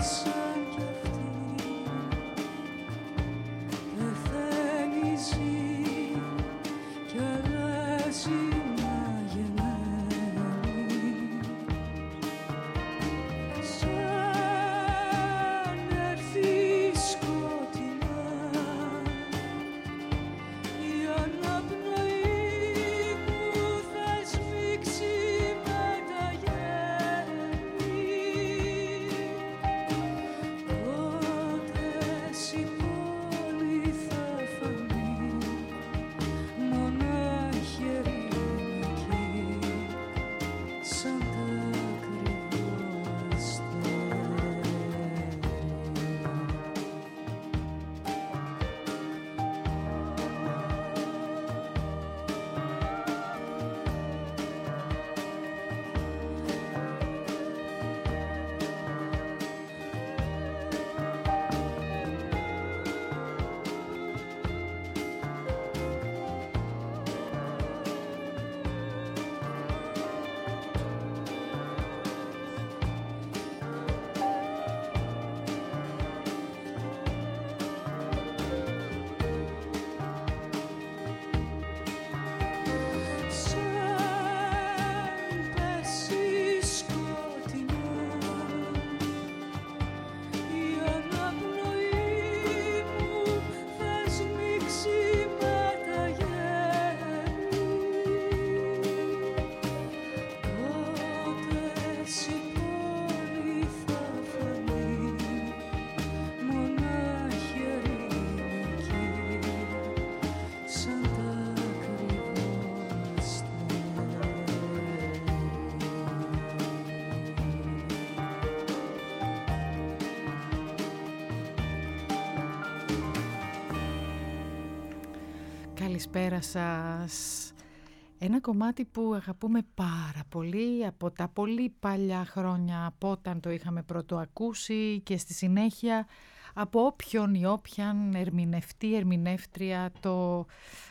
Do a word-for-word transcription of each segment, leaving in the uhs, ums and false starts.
Καλησπέρα σας. Ένα κομμάτι που αγαπούμε πάρα πολύ από τα πολύ παλιά χρόνια, από όταν το είχαμε πρώτο ακούσει και στη συνέχεια από όποιον ή όποιαν ερμηνευτή, ερμηνεύτρια το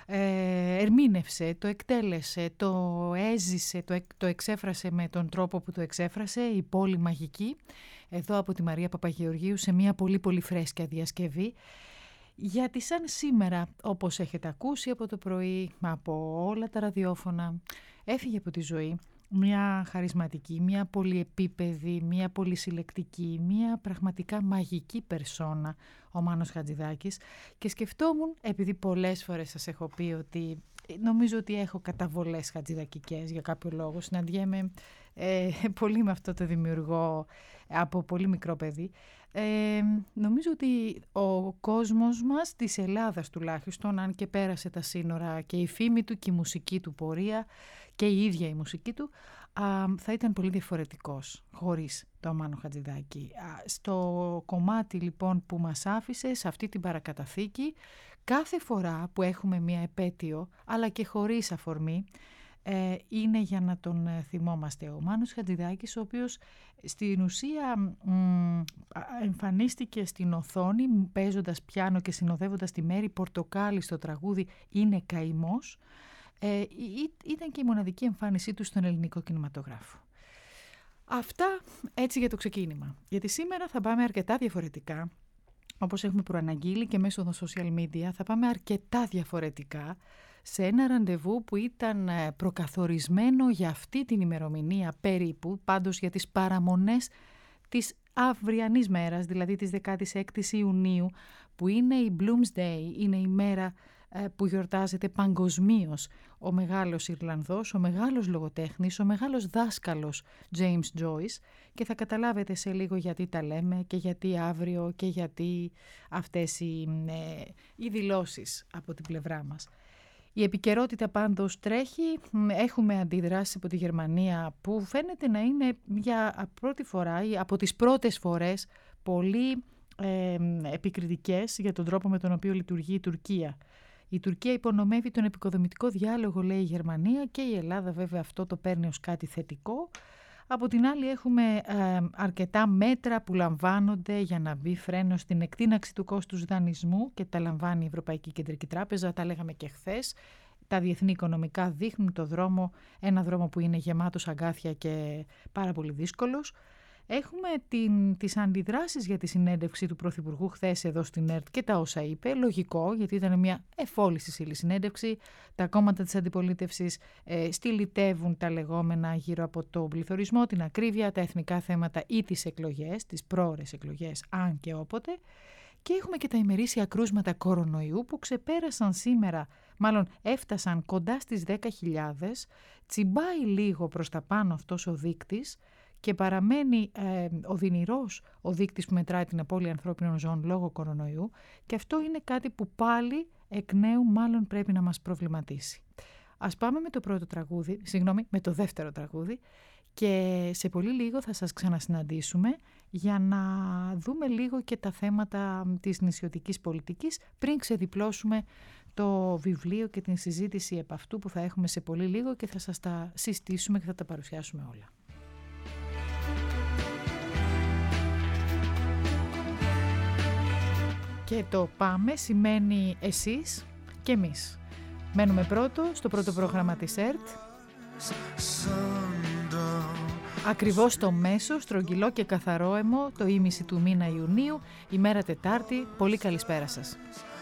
ε, ερμήνευσε, το εκτέλεσε, το έζησε, το, το εξέφρασε με τον τρόπο που το εξέφρασε, η πόλη μαγική, εδώ από τη Μαρία Παπαγεωργίου σε μια πολύ πολύ φρέσκια διασκευή. Γιατί σαν σήμερα, όπως έχετε ακούσει από το πρωί, από όλα τα ραδιόφωνα, έφυγε από τη ζωή μια χαρισματική, μια πολυεπίπεδη, μια πολυσυλλεκτική, μια πραγματικά μαγική περσόνα, ο Μάνος Χατζηδάκης, και σκεφτόμουν, επειδή πολλές φορές σας έχω πει ότι νομίζω ότι έχω καταβολές χατζηδακικές για κάποιο λόγο, συναντιέμαι ε, πολύ με αυτό το δημιουργό από πολύ μικρό παιδί, ε, νομίζω ότι ο κόσμος μας, της Ελλάδας τουλάχιστον, αν και πέρασε τα σύνορα και η φήμη του και η μουσική του πορεία και η ίδια η μουσική του, α, θα ήταν πολύ διαφορετικός χωρίς το Μάνο Χατζηδάκη. Α, στο κομμάτι λοιπόν που μας άφησε, σε αυτή την παρακαταθήκη, κάθε φορά που έχουμε μια επέτειο, αλλά και χωρίς αφορμή, ε, είναι για να τον θυμόμαστε. Ο Μάνος Χατζηδάκης, ο οποίος στην ουσία μ, εμφανίστηκε στην οθόνη παίζοντας πιάνο και συνοδεύοντας τη Μέρη Πορτοκάλι στο τραγούδι «Είναι καημός». Ε, ήταν και η μοναδική εμφάνισή του στον ελληνικό κινηματογράφο. Αυτά έτσι για το ξεκίνημα. Γιατί σήμερα θα πάμε αρκετά διαφορετικά, όπως έχουμε προαναγγείλει και μέσω των social media, θα πάμε αρκετά διαφορετικά σε ένα ραντεβού που ήταν προκαθορισμένο για αυτή την ημερομηνία περίπου, πάντως για τις παραμονές της αυριανής μέρας, δηλαδή της δεκάτης έκτης Ιουνίου, που είναι η Bloomsday, είναι η μέρα που γιορτάζεται παγκοσμίως ο μεγάλος Ιρλανδός, ο μεγάλος λογοτέχνης, ο μεγάλος δάσκαλος James Joyce, και θα καταλάβετε σε λίγο γιατί τα λέμε και γιατί αύριο και γιατί αυτές οι, ε, οι δηλώσεις από την πλευρά μας. Η επικαιρότητα πάντως τρέχει, έχουμε αντιδράσεις από τη Γερμανία που φαίνεται να είναι για πρώτη φορά ή από τις πρώτες φορές πολύ ε, επικριτικές για τον τρόπο με τον οποίο λειτουργεί η Τουρκία. Η Τουρκία υπονομεύει τον επικοδομητικό διάλογο, λέει η Γερμανία, και η Ελλάδα βέβαια αυτό το παίρνει ως κάτι θετικό. Από την άλλη έχουμε ε, αρκετά μέτρα που λαμβάνονται για να μπει φρένο στην εκτείναξη του κόστους δανεισμού και τα λαμβάνει η Ευρωπαϊκή Κεντρική Τράπεζα, τα λέγαμε και χθες. Τα διεθνή οικονομικά δείχνουν το δρόμο, ένα δρόμο που είναι γεμάτος αγκάθια και πάρα πολύ δύσκολος. Έχουμε την, τις αντιδράσεις για τη συνέντευξη του Πρωθυπουργού χθες εδώ στην ΕΡΤ και τα όσα είπε. Λογικό, γιατί ήταν μια εφόλης ύλη συνέντευξη. Τα κόμματα της αντιπολίτευσης ε, στυλιτεύουν τα λεγόμενα γύρω από τον πληθωρισμό, την ακρίβεια, τα εθνικά θέματα ή τις εκλογές, τις πρόορες εκλογές, αν και όποτε. Και έχουμε και τα ημερήσια κρούσματα κορονοϊού που ξεπέρασαν σήμερα, μάλλον έφτασαν κοντά στις δέκα χιλιάδες, τσιμπάει λίγο προς τα πάνω αυτός ο δείκτης και παραμένει ε, οδυνηρός ο δείκτης που μετράει την απώλεια ανθρώπινων ζώων λόγω κορονοϊού, και αυτό είναι κάτι που πάλι εκ νέου μάλλον πρέπει να μας προβληματίσει. Ας πάμε με το πρώτο τραγούδι, συγγνώμη, με το δεύτερο τραγούδι, και σε πολύ λίγο θα σας ξανασυναντήσουμε για να δούμε λίγο και τα θέματα της νησιωτικής πολιτικής πριν ξεδιπλώσουμε το βιβλίο και την συζήτηση επ' αυτού που θα έχουμε σε πολύ λίγο και θα σας τα συστήσουμε και θα τα παρουσιάσουμε όλα. Και το πάμε σημαίνει εσείς και εμείς. Μένουμε πρώτο στο πρώτο πρόγραμμα της ΕΡΤ. Ακριβώς στο μέσο, στρογγυλό και καθαρόαιμο, το ήμιση του μήνα Ιουνίου, ημέρα Τετάρτη. Πολύ καλησπέρα σας.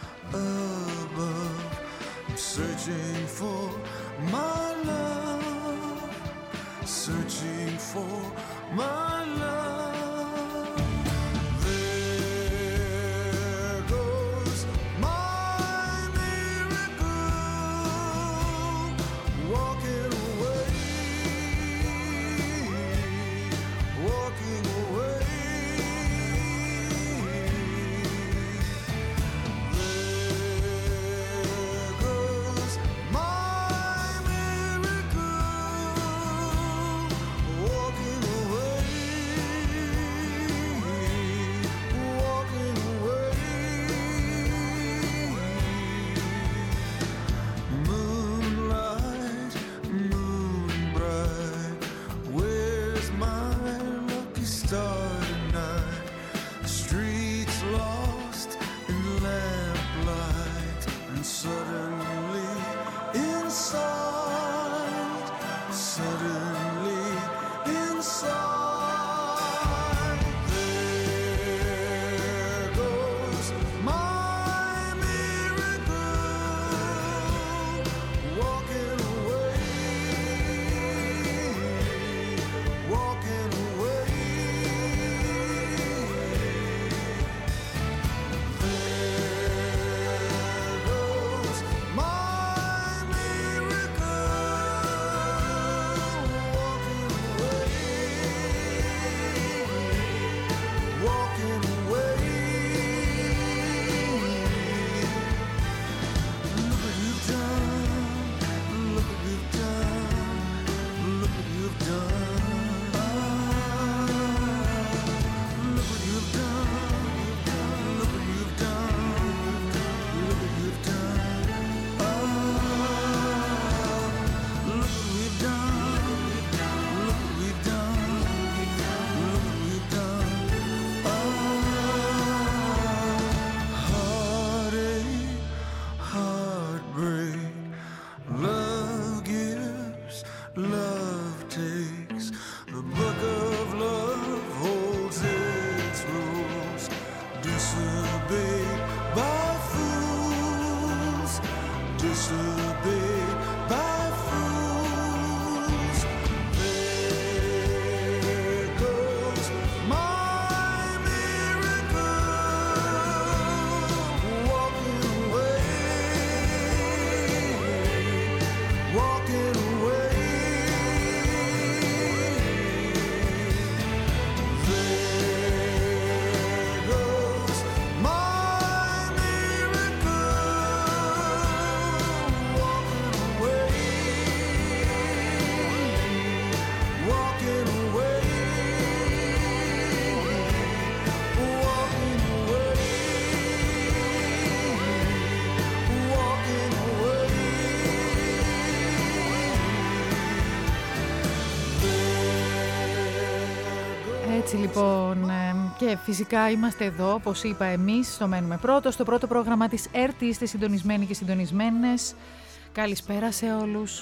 Έτσι λοιπόν, και φυσικά είμαστε εδώ, όπως είπα, εμείς στο Μένουμε Πρώτο, στο πρώτο πρόγραμμα της ΕΡΤ. Είστε συντονισμένοι και συντονισμένες. Καλησπέρα σε όλους.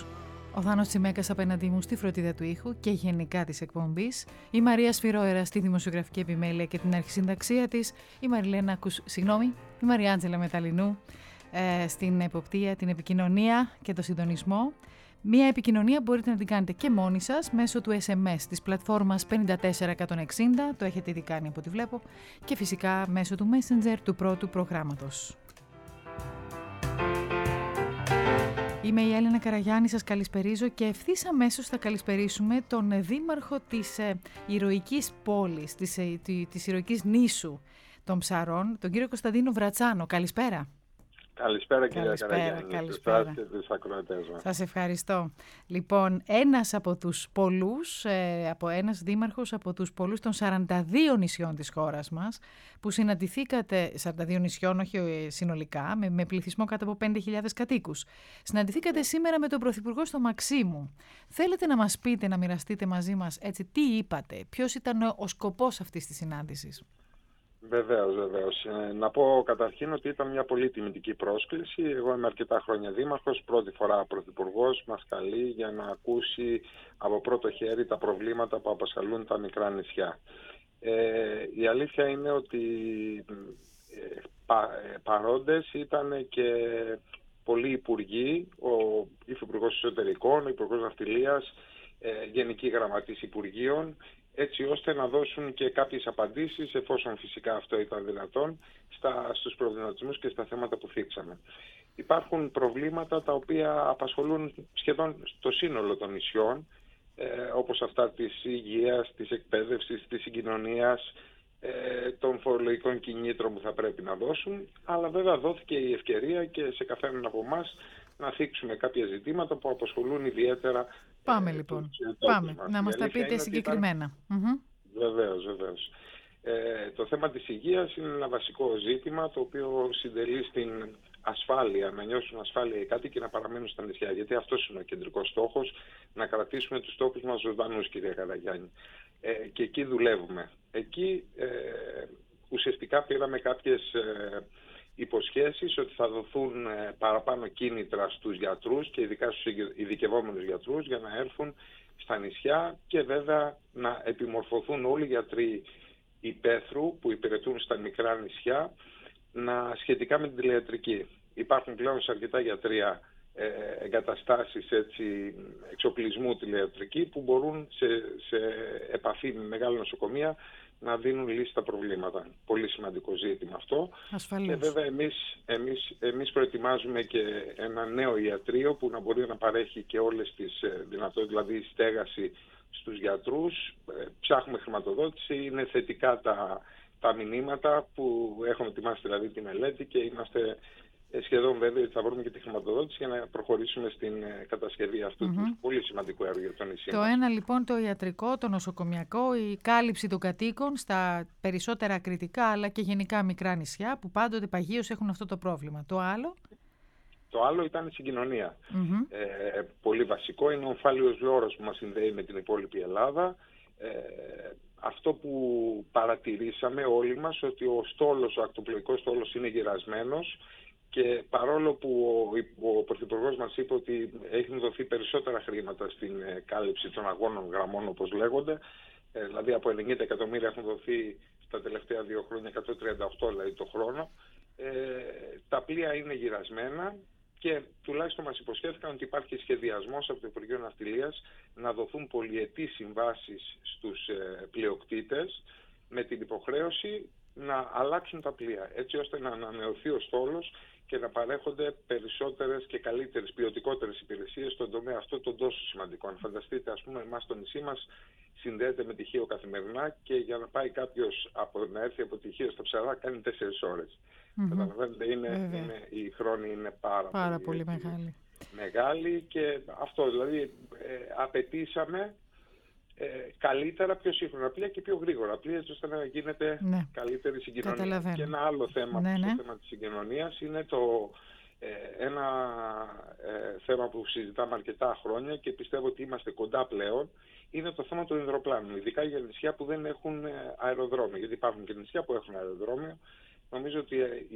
Ο Θάνος Τσιμέκας απέναντί μου στη φροντίδα του ήχου και γενικά της εκπομπής. Η Μαρία Σφυρόερα στη δημοσιογραφική επιμέλεια και την αρχισυνταξία της. Η Μαριλένα Κους... Συγγνώμη, η Μαριάντζελα Μεταλινού ε, στην εποπτεία, την επικοινωνία και το συντονισμό. Μία επικοινωνία μπορείτε να την κάνετε και μόνοι σας μέσω του ες εμ ες της πλατφόρμας πέντε τέσσερα εκατόν εξήντα, το έχετε ήδη κάνει από ό,τι βλέπω, και φυσικά μέσω του Messenger του πρώτου προγράμματος. Είμαι η Έλενα Καραγιάννη, σας καλησπερίζω και ευθύς αμέσως θα καλησπερίσουμε τον δήμαρχο της ε, ηρωικής πόλης, της, ε, της ηρωικής νήσου των Ψαρών, τον κύριο Κωνσταντίνο Βρατσάνο. Καλησπέρα. Καλησπέρα κυρία Καραγιάννη, καλησπέρα. Και τους ακροατές μας. Σας ευχαριστώ. Λοιπόν, ένας από τους πολλούς, ε, από ένας δήμαρχος από τους πολλούς των σαράντα δύο νησιών της χώρας μας, που συναντηθήκατε, σαράντα δύο νησιών όχι ε, συνολικά, με, με πληθυσμό κάτω από πέντε χιλιάδες κατοίκους. Συναντηθήκατε σήμερα με τον Πρωθυπουργό στο Μαξίμου. Θέλετε να μας πείτε, να μοιραστείτε μαζί μας έτσι τι είπατε, ποιος ήταν ο σκοπός αυτής της συνάντησης? Βεβαίως, βεβαίως. Ε, να πω καταρχήν ότι ήταν μια πολύ τιμητική πρόσκληση. Εγώ είμαι αρκετά χρόνια δήμαρχος, πρώτη φορά πρωθυπουργός, μας καλεί για να ακούσει από πρώτο χέρι τα προβλήματα που απασχολούν τα μικρά νησιά. Ε, η αλήθεια είναι ότι ε, πα, ε, παρόντες ήταν και πολλοί υπουργοί, ο υφυπουργός Εσωτερικών, ο υπουργός Ναυτιλίας, ε, γενικοί γραμματείς υπουργείων, έτσι ώστε να δώσουν και κάποιες απαντήσεις, εφόσον φυσικά αυτό ήταν δυνατόν, στα, στους προβληματισμούς και στα θέματα που θίξαμε. Υπάρχουν προβλήματα τα οποία απασχολούν σχεδόν το σύνολο των νησιών, ε, όπως αυτά της υγείας, της εκπαίδευσης, της συγκοινωνίας, ε, των φορολογικών κινήτρων που θα πρέπει να δώσουν, αλλά βέβαια δόθηκε η ευκαιρία και σε καθέναν από εμάς να θίξουμε κάποια ζητήματα που απασχολούν ιδιαίτερα. Πάμε ε, λοιπόν, τους, πάμε, μας. να μας τα πείτε συγκεκριμένα. Ήταν... Mm-hmm. Βεβαίως, βεβαίως. Ε, το θέμα της υγείας είναι ένα βασικό ζήτημα το οποίο συντελεί στην ασφάλεια, να νιώσουν ασφάλεια οι κάτοικοι και να παραμείνουν στα νησιά. Γιατί αυτός είναι ο κεντρικός στόχος, να κρατήσουμε τους τόπους μας ζωντανούς, κυρία Καραγιάννη. Ε, και εκεί δουλεύουμε. Εκεί ε, ουσιαστικά πήραμε κάποιες ε, υποσχέσεις ότι θα δοθούν ε, παραπάνω κίνητρα στους γιατρούς και ειδικά στους ειδικευόμενους γιατρούς για να έρθουν στα νησιά και βέβαια να επιμορφωθούν όλοι οι γιατροί υπαίθρου που υπηρετούν στα μικρά νησιά να, σχετικά με την τηλεϊατρική. Υπάρχουν πλέον σε αρκετά γιατρία ε, εγκαταστάσεις έτσι, εξοπλισμού τηλεϊατρική που μπορούν σε, σε επαφή με μεγάλα νοσοκομεία να δίνουν λύση στα προβλήματα. Πολύ σημαντικό ζήτημα αυτό. Ασφαλώς. Και βέβαια εμείς, εμείς, εμείς προετοιμάζουμε και ένα νέο ιατρείο που να μπορεί να παρέχει και όλες τις δυνατότητες, δηλαδή στέγαση στους γιατρούς. Ψάχνουμε χρηματοδότηση, είναι θετικά τα, τα μηνύματα που έχουμε ετοιμάσει δηλαδή τη μελέτη και είμαστε σχεδόν βέβαιοι ότι θα βρούμε και τη χρηματοδότηση για να προχωρήσουμε στην κατασκευή αυτού mm-hmm. του πολύ σημαντικού έργου για το νησί. Το ένα λοιπόν το ιατρικό, το νοσοκομιακό, η κάλυψη των κατοίκων στα περισσότερα κριτικά αλλά και γενικά μικρά νησιά που πάντοτε παγίως έχουν αυτό το πρόβλημα. Το άλλο? Το άλλο ήταν η συγκοινωνία. Mm-hmm. Ε, πολύ βασικό είναι ο ομφάλιος λόρος που μας συνδέει με την υπόλοιπη Ελλάδα. Ε, αυτό που παρατηρήσαμε όλοι μας ότι ο στόλος, ο ακτοπλοϊκός στόλος είναι γυρασμένος. Και παρόλο που ο, ο Πρωθυπουργός μας είπε ότι έχουν δοθεί περισσότερα χρήματα στην ε, κάλυψη των αγώνων γραμμών όπως λέγονται, ε, δηλαδή από ενενήντα εκατομμύρια έχουν δοθεί στα τελευταία δύο χρόνια, εκατόν τριάντα οκτώ δηλαδή το χρόνο, ε, τα πλοία είναι γυρασμένα και τουλάχιστον μας υποσχέθηκαν ότι υπάρχει σχεδιασμός από το Υπουργείο Ναυτιλίας να δοθούν πολυετής συμβάσεις στους ε, πλειοκτήτες με την υποχρέωση να αλλάξουν τα πλοία, έτσι ώστε να ανανεωθεί ο στόλος και να παρέχονται περισσότερες και καλύτερες, ποιοτικότερες υπηρεσίες στον τομέα αυτό τον τόσο σημαντικό. Αν φανταστείτε, ας πούμε, εμάς το νησί μας συνδέεται με τυχείο καθημερινά και για να πάει κάποιος από, να έρθει από τυχείο στα Ψαρά κάνει τέσσερις ώρες. Mm-hmm. Καταλαβαίνετε, είναι, είναι, η χρόνη είναι πάρα, πάρα πολύ, πολύ μεγάλη. μεγάλη και αυτό δηλαδή ε, απαιτήσαμε Ε, καλύτερα, πιο σύγχρονα πλοία και πιο γρήγορα πλοία, ώστε να γίνεται ναι. καλύτερη συγκοινωνία. Και ένα άλλο θέμα, ναι, ναι. ναι. το θέμα της συγκοινωνίας είναι το, ε, ένα ε, θέμα που συζητάμε αρκετά χρόνια και πιστεύω ότι είμαστε κοντά πλέον, είναι το θέμα των υδροπλάνων, ειδικά για νησιά που δεν έχουν αεροδρόμιο, γιατί υπάρχουν και νησιά που έχουν αεροδρόμιο. νομίζω ότι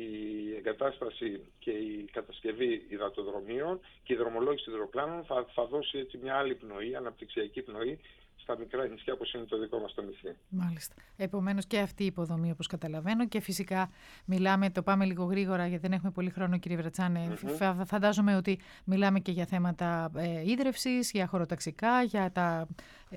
η εγκατάσταση και η κατασκευή υδατοδρομίων και η δρομολόγηση υδροπλάνων θα, θα δώσει έτσι μια άλλη πνοή, αναπτυξιακή πνοή, στα μικρά νησιά όπως είναι το δικό μας το νησί. Μάλιστα. Επομένως και αυτή η υποδομή όπως καταλαβαίνω, και φυσικά μιλάμε, το πάμε λίγο γρήγορα γιατί δεν έχουμε πολύ χρόνο κύριε Βρατσάνε, mm-hmm. φαντάζομαι ότι μιλάμε και για θέματα ε, ίδρευσης, για χωροταξικά, για τα,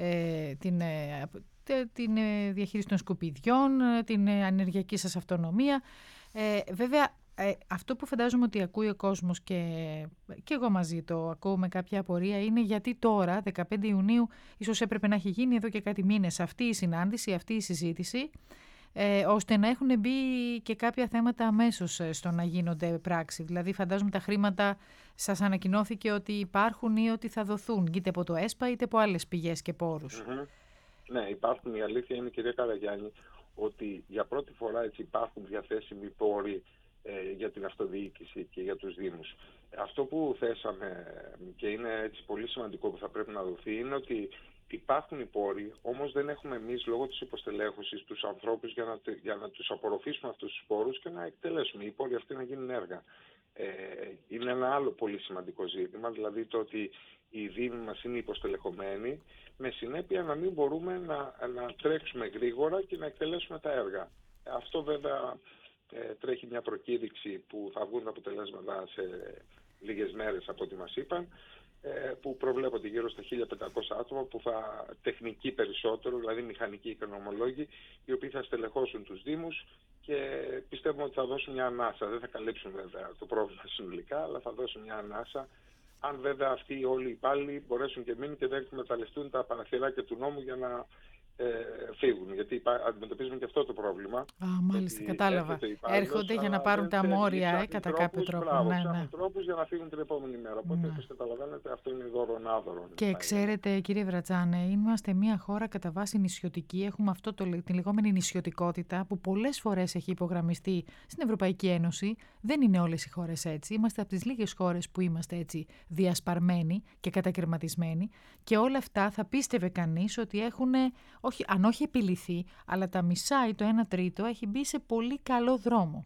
ε, την, ε, την διαχείριση των σκουπιδιών, την ενεργειακή σας αυτονομία. Ε, βέβαια, Ε, αυτό που φαντάζομαι ότι ακούει ο κόσμος και, και εγώ μαζί το ακούω με κάποια απορία είναι γιατί τώρα, δεκαπέντε Ιουνίου, ίσως έπρεπε να έχει γίνει εδώ και κάτι μήνες αυτή η συνάντηση, αυτή η συζήτηση, ε, ώστε να έχουν μπει και κάποια θέματα αμέσως στο να γίνονται πράξη. Δηλαδή φαντάζομαι τα χρήματα σας ανακοινώθηκε ότι υπάρχουν ή ότι θα δοθούν, είτε από το ΕΣΠΑ είτε από άλλες πηγές και πόρους. Mm-hmm. Ναι, υπάρχουν. Η αλήθεια είναι, κυρία Καραγιάννη, ότι για πρώτη φορά έτσι υπάρχουν διαθέσιμοι πόροι για την αυτοδιοίκηση και για τους Δήμους. Αυτό που θέσαμε και είναι έτσι πολύ σημαντικό που θα πρέπει να δοθεί είναι ότι υπάρχουν οι πόροι, όμως δεν έχουμε εμείς λόγω της υποστελέχωσης τους ανθρώπους για να, για να τους απορροφήσουμε αυτούς τους πόρους και να εκτελέσουμε οι πόροι αυτοί να γίνουν έργα. Ε, είναι ένα άλλο πολύ σημαντικό ζήτημα, δηλαδή το ότι οι Δήμοι μας είναι υποστελεχωμένοι, με συνέπεια να μην μπορούμε να, να τρέξουμε γρήγορα και να εκτελέσουμε τα έργα. Αυτό βέβαια Ε, τρέχει μια προκήρυξη που θα βγουν τα αποτελέσματα σε λίγες μέρες από ό,τι μας είπαν, ε, που προβλέπονται γύρω στα χίλια πεντακόσια άτομα που θα τεχνικοί περισσότερο, δηλαδή μηχανικοί οικονομολόγοι, οι οποίοι θα στελεχώσουν τους Δήμους και πιστεύουμε ότι θα δώσουν μια ανάσα. Δεν θα καλύψουν βέβαια το πρόβλημα συνολικά, αλλά θα δώσουν μια ανάσα. Αν βέβαια αυτοί όλοι οι υπάλληλοι μπορέσουν και μείνουν και δεν εκμεταλλευτούν τα παραθυράκια του νόμου για να Ε, φύγουν, γιατί αντιμετωπίζουμε και αυτό το πρόβλημα. Α, μάλιστα, κατάλαβα. Έρχονται για να πάρουν τα μόρια, ε, κατά κάποιο τρόπο. Μπράβο, ναι, ναι. τρόπους για να φύγουν την επόμενη μέρα. Οπότε, ναι. όπως καταλαβαίνετε, αυτό είναι δωρονάδωρο. Και ξέρετε, κύριε Βρατσάνε, είμαστε μια χώρα κατά βάση νησιωτική. Έχουμε αυτό το, την λεγόμενη νησιωτικότητα που πολλές φορές έχει υπογραμμιστεί στην Ευρωπαϊκή Ένωση. Δεν είναι όλες οι χώρες έτσι. Είμαστε από τις λίγες χώρες που είμαστε έτσι διασπαρμένοι και κατακαιρματισμένοι. Και όλα αυτά θα πίστευε κανείς ότι έχουν. Όχι, αν όχι επιλυθεί, αλλά τα μισά ή το ένα τρίτο έχει μπει σε πολύ καλό δρόμο.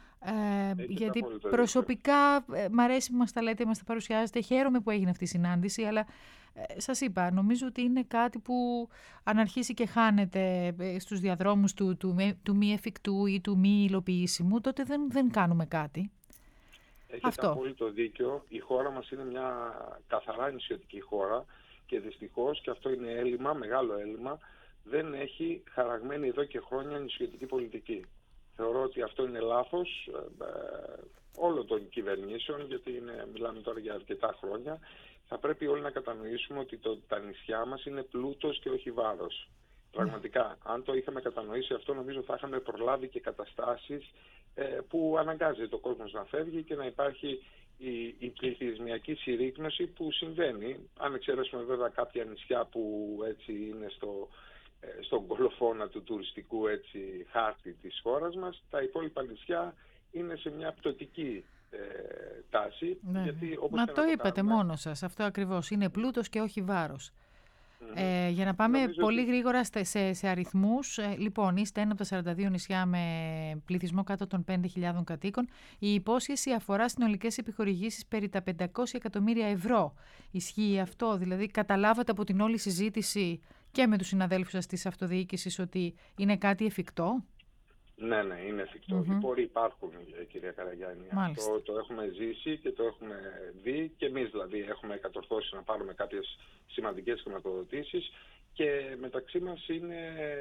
Ε, γιατί προσωπικά ε, μ' αρέσει που μας τα λέτε, μας τα παρουσιάζετε, χαίρομαι που έγινε αυτή η συνάντηση, αλλά ε, σας είπα, νομίζω ότι είναι κάτι που αν αρχίσει και χάνεται ε, στους διαδρόμους του, του, του, του μη εφικτού ή του μη υλοποιήσιμου, τότε δεν, δεν κάνουμε κάτι. Έχετε αυτό. Απόλυτο δίκιο. Η χώρα μας είναι μια καθαρά νησιωτική χώρα και δυστυχώς, και αυτό είναι έλλειμμα, μεγάλο έλλειμμα, δεν έχει χαραγμένη εδώ και χρόνια νησιωτική πολιτική. Θεωρώ ότι αυτό είναι λάθος ε, όλων των κυβερνήσεων, γιατί είναι, μιλάμε τώρα για αρκετά χρόνια. Θα πρέπει όλοι να κατανοήσουμε ότι το, τα νησιά μας είναι πλούτος και όχι βάρος. Πραγματικά, αν το είχαμε κατανοήσει αυτό, νομίζω θα είχαμε προλάβει και καταστάσεις ε, που αναγκάζει το κόσμος να φεύγει και να υπάρχει η, η πληθυσμιακή συρρίκνωση που συμβαίνει. Αν εξαιρέσουμε βέβαια κάποια νησιά που έτσι είναι στο, ε, στον κολοφόνα του τουριστικού έτσι, χάρτη της χώρας μας, τα υπόλοιπα νησιά είναι σε μια πτωτική ε, τάση. Ναι. Γιατί, όπως Μα το, το είπατε κάνουμε, μόνος σας, αυτό ακριβώς, είναι πλούτος και όχι βάρος. Mm-hmm. Ε, για να πάμε Νομίζω πολύ ότι... γρήγορα σε, σε αριθμούς, ε, λοιπόν, είστε ένα από τα σαράντα δύο νησιά με πληθυσμό κάτω των πέντε χιλιάδων κατοίκων. Η υπόσχεση αφορά συνολικές επιχορηγήσεις περί τα πεντακόσια εκατομμύρια ευρώ. Ισχύει αυτό, δηλαδή καταλάβατε από την όλη συζήτηση και με τους συναδέλφους σας της αυτοδιοίκησης ότι είναι κάτι εφικτό? Ναι, ναι, είναι εφικτό. Mm-hmm. Οι πόροι υπάρχουν, κυρία Καραγιάννη. Αυτό το έχουμε ζήσει και το έχουμε δει και εμείς δηλαδή έχουμε κατορθώσει να πάρουμε κάποιες σημαντικές χρηματοδοτήσεις και μεταξύ μας είναι,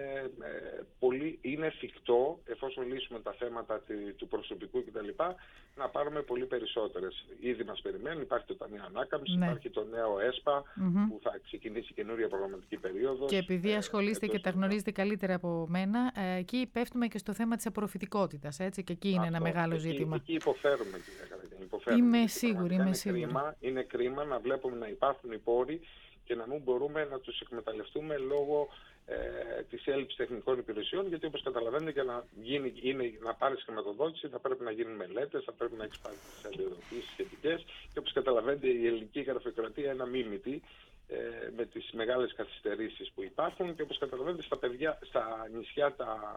ε, πολύ, είναι εφικτό, εφόσον λύσουμε τα θέματα του προσωπικού κτλ, να πάρουμε πολύ περισσότερες. Ήδη μας περιμένουν, υπάρχει το Ταμείο Ανάκαμψης, ναι. υπάρχει το νέο ΕΣΠΑ mm-hmm. που θα ξεκινήσει καινούρια προγραμματική περίοδος. Και επειδή ασχολείστε ε, και τα γνωρίζετε καλύτερα από μένα, ε, εκεί πέφτουμε και στο θέμα της απορροφητικότητας, έτσι, και εκεί είναι αυτό, ένα μεγάλο εκεί, ζήτημα. Εκεί υποφέρουμε, κυρία Καραγιάννη. Υποφέρουμε. Είμαι σίγουρη, είμαι σίγουρη. Κρίμα, είναι κρίμα να βλέπουμε να υπάρχουν οι πόροι και να μην μπορούμε να τους εκμεταλλευτούμε λόγω ε, της έλλειψης τεχνικών υπηρεσιών, γιατί όπως καταλαβαίνετε για να, γίνει, είναι, να πάρεις χρηματοδότηση θα πρέπει να γίνουν μελέτες, θα πρέπει να έχεις πάρει τις αντιδοτήσεις σχετικές και όπως καταλαβαίνετε η ελληνική γραφειοκρατία είναι αμίμητη ε, με τις μεγάλες καθυστερήσεις που υπάρχουν και όπως καταλαβαίνετε στα, παιδιά, στα νησιά τα,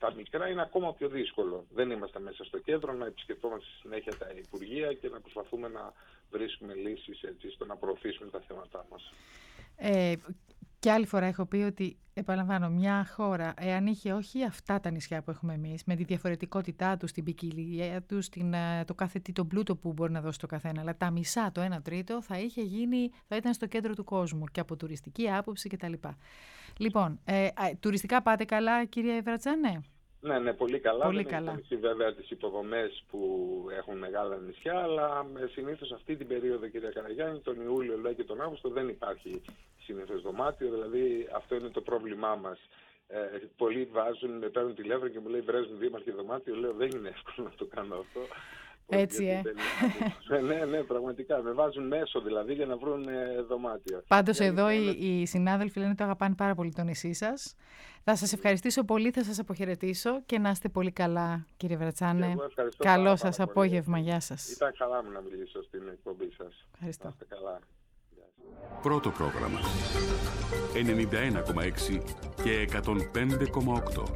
στα μικρά είναι ακόμα πιο δύσκολο. Δεν είμαστε μέσα στο κέντρο να επισκεφτόμαστε συνέχεια τα υπουργεία και να προσπαθούμε να βρίσκουμε λύσεις έτσι, στο να προωθήσουμε τα θέματά μας. Ε, και άλλη φορά έχω πει ότι, επαναλαμβάνω, μια χώρα, εάν είχε όχι αυτά τα νησιά που έχουμε εμείς, με τη διαφορετικότητά τους, την ποικιλία τους, την, το κάθε τι, τον πλούτο που μπορεί να δώσει το καθένα, αλλά τα μισά, το ένα τρίτο, θα είχε γίνει, θα ήταν στο κέντρο του κόσμου και από τουριστική άποψη κτλ. Λοιπόν, ε, τουριστικά πάτε καλά, κυρία Βρατζάνε? Ναι, ναι, πολύ καλά. Πολύ δεν καλά. έχει βέβαια τις υποδομές που έχουν μεγάλα νησιά, αλλά συνήθως αυτή την περίοδο, κυρία Καραγιάννη, τον Ιούλιο λέει, και τον Αύγουστο δεν υπάρχει συνήθως δωμάτιο, δηλαδή αυτό είναι το πρόβλημά μας. Ε, πολλοί βάζουν, με παίρνουν τηλέφωνο και μου λέει βρέζουν δήμαρχοι δωμάτιο, λέω δεν είναι εύκολο να το κάνω αυτό. Έτσι, ε. ναι, ναι, πραγματικά. Με βάζουν μέσο δηλαδή για να βρουν ε, δωμάτιο. Πάντως εδώ οι, οι συνάδελφοι λένε ότι αγαπάνε πάρα πολύ το νησί σας. Θα σας ευχαριστήσω πολύ, θα σας αποχαιρετήσω και να είστε πολύ καλά, κύριε Βρατσάνε. Καλό πάρα, σας πάρα απόγευμα, πολύ. Γεια σας. Ήταν χαρά μου να μιλήσω στην εκπομπή σας. Ευχαριστώ. Να είστε καλά. Πρώτο πρόγραμμα ενενήντα ένα κόμμα έξι και εκατόν πέντε κόμμα οκτώ.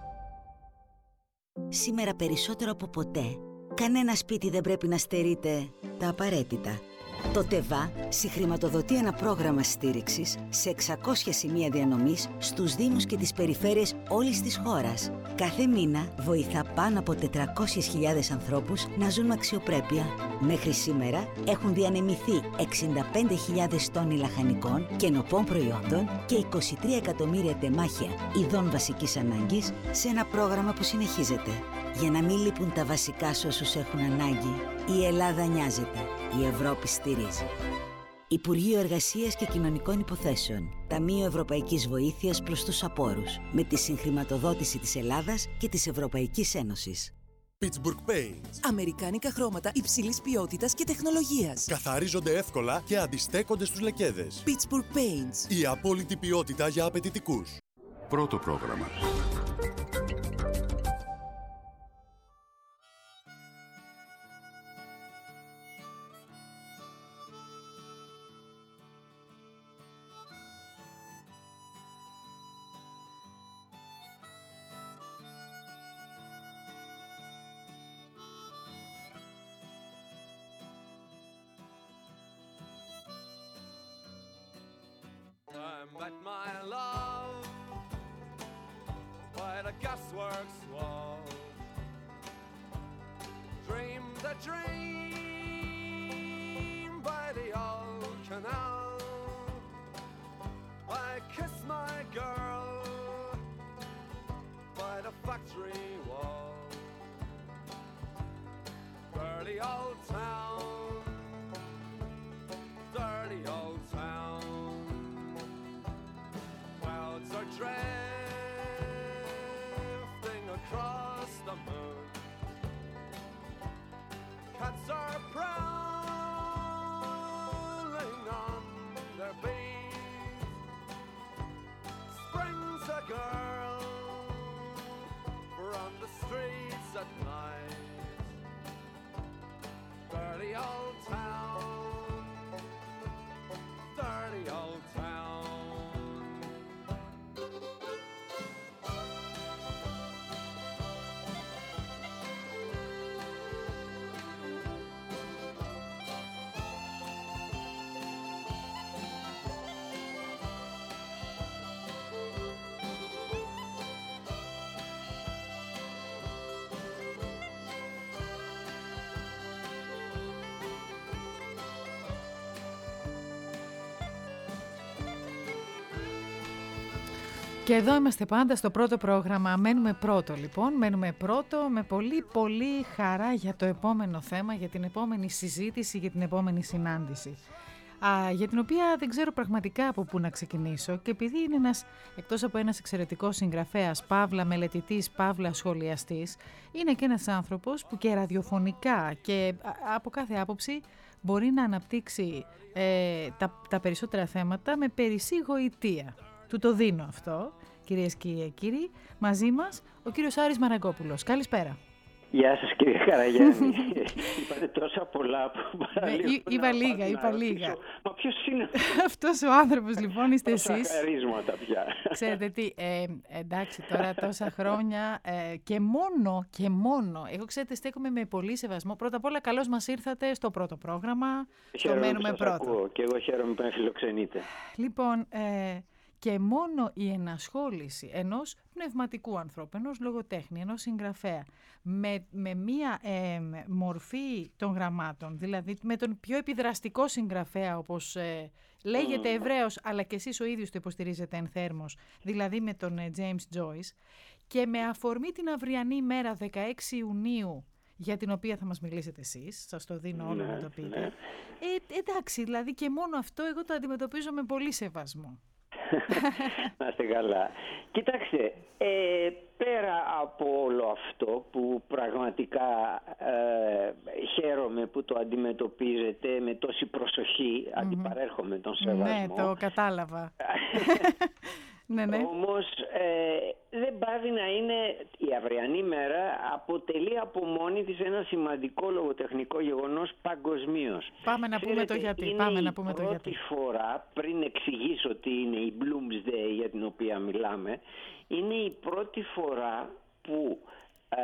Σήμερα περισσότερο από ποτέ, κανένα σπίτι δεν πρέπει να στερείται τα απαραίτητα. Το ΤΕΒΑ συγχρηματοδοτεί ένα πρόγραμμα στήριξης σε εξακόσια σημεία διανομής στους Δήμους και τις περιφέρειες όλης της χώρας. Κάθε μήνα βοηθά πάνω από τετρακόσιες χιλιάδες ανθρώπους να ζουν με αξιοπρέπεια. Μέχρι σήμερα έχουν διανεμηθεί εξήντα πέντε χιλιάδες τόνοι λαχανικών και νοπών προϊόντων και είκοσι τρία εκατομμύρια τεμάχια ειδών βασικής ανάγκης σε ένα πρόγραμμα που συνεχίζεται. Για να μην λείπουν τα βασικά σε όσους έχουν ανάγκη, η Ελλάδα νοιάζεται. Η Ευρώπη στηρίζει. Υπουργείο Εργασίας και Κοινωνικών Υποθέσεων. Ταμείο Ευρωπαϊκής Βοήθειας προς τους απόρους. Με τη συγχρηματοδότηση της Ελλάδας και της Ευρωπαϊκής Ένωσης. Pittsburgh Paints. Αμερικάνικα χρώματα υψηλής ποιότητας και τεχνολογίας. Καθαρίζονται εύκολα και αντιστέκονται στους λεκέδες. Pittsburgh Paints. Η απόλυτη ποιότητα για απαιτητικούς. Πρώτο πρόγραμμα. I met my love by the gasworks wall. Dreamed a dream by the old canal. I kissed my girl by the factory wall. Dirty old town, dirty old town. Clouds are drifting across the moon. Cats are prowling on their beat. Springs a girl from the streets at night. Dirty old town, dirty old town. Και εδώ είμαστε πάντα στο πρώτο πρόγραμμα. Μένουμε πρώτο λοιπόν, μένουμε πρώτο με πολύ πολύ χαρά για το επόμενο θέμα, για την επόμενη συζήτηση, για την επόμενη συνάντηση. Α, για την οποία δεν ξέρω πραγματικά από πού να ξεκινήσω και επειδή είναι ένας, εκτός από ένας εξαιρετικός συγγραφέας, παύλα μελετητής, παύλα σχολιαστής, είναι και ένας άνθρωπος που και ραδιοφωνικά και από κάθε άποψη μπορεί να αναπτύξει ε, τα, τα περισσότερα θέματα με περισσή γοητεία. Του το δίνω αυτό, κυρίες και κύριοι. Μαζί μας ο κύριος Άρης Μαραγκόπουλος. Καλησπέρα. Γεια σας κύριε Καραγιάννη. Είπατε τόσα πολλά που παραλίγο. Είπα λίγα, είπα λίγα. Μα ποιος είναι αυτός ο άνθρωπος λοιπόν είστε εσείς. Τόσα χαρίσματα πια. Ξέρετε τι, ε, εντάξει τώρα τόσα χρόνια ε, και μόνο και μόνο. Εγώ ξέρετε στέκομαι με πολύ σεβασμό. Πρώτα απ' όλα καλώς μας ήρθατε στο πρώτο πρόγραμμα. Στο μένουμε πρώτο. Ακούω και εγώ χαίρομαι που με φιλοξενείτε. Λοιπόν, ε, και μόνο η ενασχόληση ενός πνευματικού ανθρώπου, ενός λογοτέχνη, ενός συγγραφέα, με, με μία ε, μορφή των γραμμάτων, δηλαδή με τον πιο επιδραστικό συγγραφέα, όπως ε, λέγεται mm. Εβραίος, αλλά και εσείς ο ίδιος το υποστηρίζετε ενθέρμος, δηλαδή με τον ε, James Joyce, και με αφορμή την αυριανή μέρα δεκαέξι Ιουνίου, για την οποία θα μας μιλήσετε εσείς, σας το δίνω όλο ναι, να το πείτε. Ναι. Ε, εντάξει, δηλαδή και μόνο αυτό εγώ το αντιμετωπίζω με πολύ σεβασμό. Να είστε καλά. Κοιτάξτε, ε, πέρα από όλο αυτό που πραγματικά ε, χαίρομαι που το αντιμετωπίζετε με τόση προσοχή, mm-hmm. αντιπαρέρχομαι τον σεβασμό. Ναι, το κατάλαβα. Ναι, ναι. Όμως ε, δεν πάβει να είναι, η αυριανή μέρα αποτελεί από μόνη της ένα σημαντικό λογοτεχνικό γεγονός παγκοσμίως. Πάμε να πούμε το γιατί. Πάμε να πούμε το γιατί. Πρώτη φορά, πριν εξηγήσω τι είναι η Bloomsday για την οποία μιλάμε, είναι η πρώτη φορά που ε,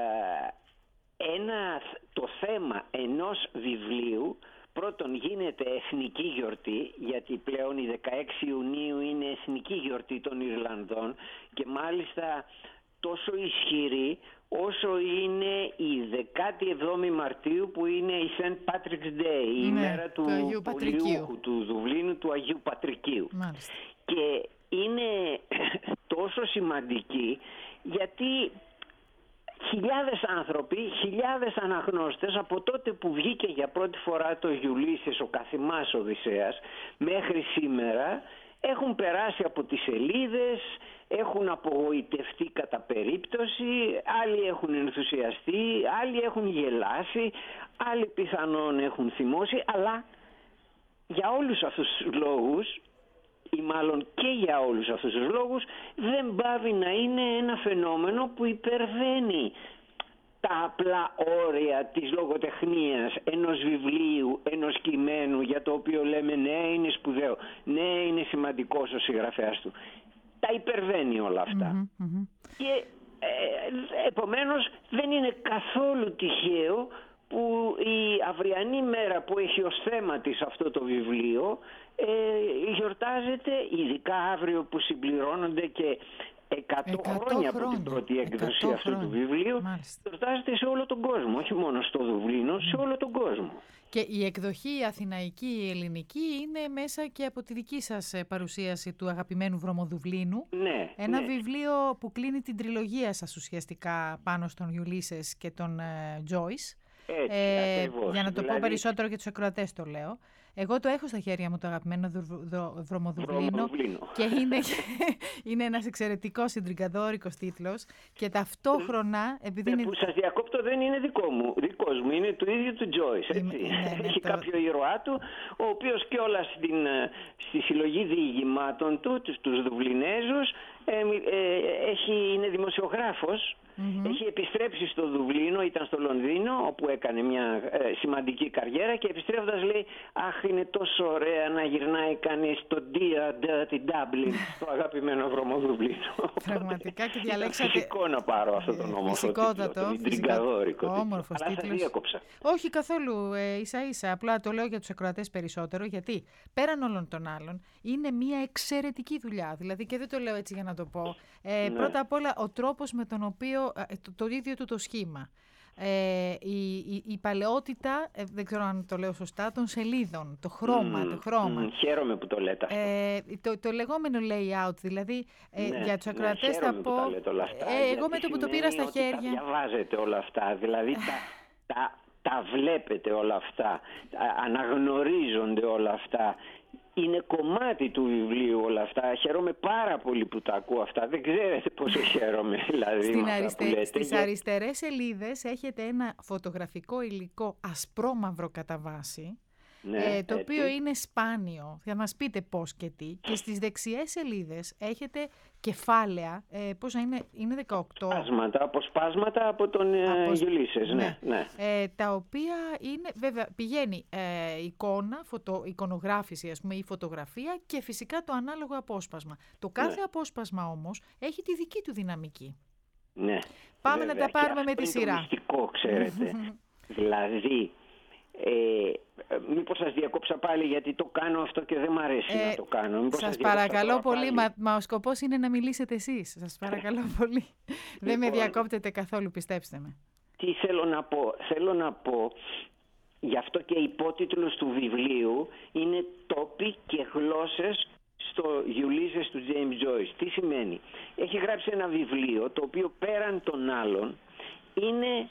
ένα, το θέμα ενός βιβλίου πρώτον γίνεται εθνική γιορτή, γιατί πλέον η δεκαέξι Ιουνίου είναι εθνική γιορτή των Ιρλανδών και μάλιστα τόσο ισχυρή όσο είναι η δεκάτη εβδόμη Μαρτίου που είναι η Saint Patrick's Day, η ναι, μέρα του πολιούχου του Δουβλίνου του Αγίου Πατρικίου. Μάλιστα. Και είναι τόσο σημαντική γιατί χιλιάδες άνθρωποι, χιλιάδες αναγνώστες από τότε που βγήκε για πρώτη φορά το Γιουλίσσης, ο καθημάς Οδυσσέας, μέχρι σήμερα έχουν περάσει από τις σελίδες, έχουν απογοητευτεί κατά περίπτωση, άλλοι έχουν ενθουσιαστεί, άλλοι έχουν γελάσει, άλλοι πιθανόν έχουν θυμώσει, αλλά για όλους αυτούς τους λόγους, ή μάλλον και για όλους αυτούς τους λόγους, δεν πάβει να είναι ένα φαινόμενο που υπερβαίνει τα απλά όρια της λογοτεχνίας, ενός βιβλίου, ενός κειμένου για το οποίο λέμε ναι είναι σπουδαίο, ναι είναι σημαντικός ο συγγραφέας του. Τα υπερβαίνει όλα αυτά. Mm-hmm, mm-hmm. Και ε, επομένως δεν είναι καθόλου τυχαίο που η αυριανή μέρα που έχει ως θέμα της αυτό το βιβλίο ε, γιορτάζεται, ειδικά αύριο που συμπληρώνονται και εκατό χρόνια από την πρώτη έκδοση αυτού χρόνια. του βιβλίου, μάλιστα. Γιορτάζεται σε όλο τον κόσμο, όχι μόνο στο Δουβλίνο, σε όλο τον κόσμο. Και η εκδοχή αθηναϊκή, η ελληνική, είναι μέσα και από τη δική σας παρουσίαση του αγαπημένου Βρωμοδουβλίνου. Ναι, ένα ναι. βιβλίο που κλείνει την τριλογία σας ουσιαστικά πάνω στον Γιουλίσσες και τον Τζόις. Έτσι, ε, ακριβώς. για να το δηλαδή... πω περισσότερο και τους ακροατές το λέω. Εγώ το έχω στα χέρια μου το αγαπημένο Βρωμοδουβλίνο και είναι, είναι ένας εξαιρετικός ιντριγκαδόρικος τίτλος και ταυτόχρονα επειδή ναι, είναι... που σας διακόπτω δεν είναι δικό μου, δικός μου, είναι του ίδιου του Τζόις, έτσι. Ναι, ναι, έχει το... κάποιο ήρωά του, ο οποίος κιόλας στην, στη συλλογή διηγημάτων του, τους, τους Δουβλινέζους, ε, ε, έχει, είναι δημοσιογράφος. Mm-hmm. Έχει επιστρέψει στο Δουβλίνο, ήταν στο Λονδίνο όπου έκανε μια ε, σημαντική καριέρα και επιστρέφοντας λέει αχ είναι τόσο ωραία να γυρνάει κανείς στο Dear Dirty Dublin, στο αγαπημένο Βρωμοδουβλίνο. Πραγματικά και διαλέξατε... Φυσικό να πάρω αυτό τον όμορφο τίτλο, τον ιντριγκαδόρικο τίτλο. Αλλά σας διέκοψα. Όχι καθόλου, ε, ίσα ίσα, απλά το λέω για τους ακροατές περισσότερο γιατί πέραν όλων των άλλων είναι μια εξαιρετική δουλειά, δηλαδή και δεν το λέω έτσι για να το πω. Ε, ναι. Πρώτα απ' όλα ο τρόπος με τον οποίο Το, το ίδιο του το σχήμα. Ε, η, η, η παλαιότητα, ε, δεν ξέρω αν το λέω σωστά, των σελίδων, το χρώμα. Mm, το χρώμα. Mm, χαίρομαι που το λέτε αυτό. Ε, το, το λεγόμενο layout, δηλαδή ε, ναι, για τους ακροατές ναι, θα πω... Αυτά, ε, εγώ με το που το πήρα στα χέρια... Τα διαβάζετε όλα αυτά, δηλαδή τα, τα, τα βλέπετε όλα αυτά, αναγνωρίζονται όλα αυτά. Είναι κομμάτι του βιβλίου όλα αυτά. Χαίρομαι πάρα πολύ που τα ακούω αυτά. Δεν ξέρετε πόσο χαίρομαι. Δηλαδή, Στην αριστε... Στις για... αριστερές σελίδες έχετε ένα φωτογραφικό υλικό ασπρόμαυρο κατά βάση, Ναι, ε, το έτσι. οποίο είναι σπάνιο. Θα μας πείτε πώς και τι. Και στις δεξιές σελίδες έχετε κεφάλαια, ε, πόσα είναι, είναι δεκαοκτώ. Σπάσματα, αποσπάσματα από τον ε, Αποσ- Γιουλίσσες, ναι. ναι. Ε, τα οποία είναι, βέβαια, πηγαίνει ε, εικόνα, φωτο, εικονογράφηση, ας πούμε, ή φωτογραφία και φυσικά το ανάλογο απόσπασμα. Το κάθε Ναι. απόσπασμα όμως έχει τη δική του δυναμική. Ναι. Πάμε Βέβαια. να τα πάρουμε Και με τη αυτό είναι σειρά. το μυστικό, ξέρετε. δηλαδή, ε, μήπως σας διακόψα πάλι γιατί το κάνω αυτό και δεν μ' αρέσει Ε, να το κάνω. Μήπως σας διακόψα παρακαλώ τώρα πολύ, πάλι? μα, μα ο σκοπός είναι να μιλήσετε εσείς. Σας παρακαλώ πολύ. Δεν με Λοιπόν. διακόπτετε καθόλου, πιστέψτε με. Τι θέλω να πω. Θέλω να πω, γι' αυτό και υπότιτλος του βιβλίου είναι «Τόποι και γλώσσες στο Ulysses του James Joyce». Τι σημαίνει? Έχει γράψει ένα βιβλίο το οποίο πέραν των άλλων είναι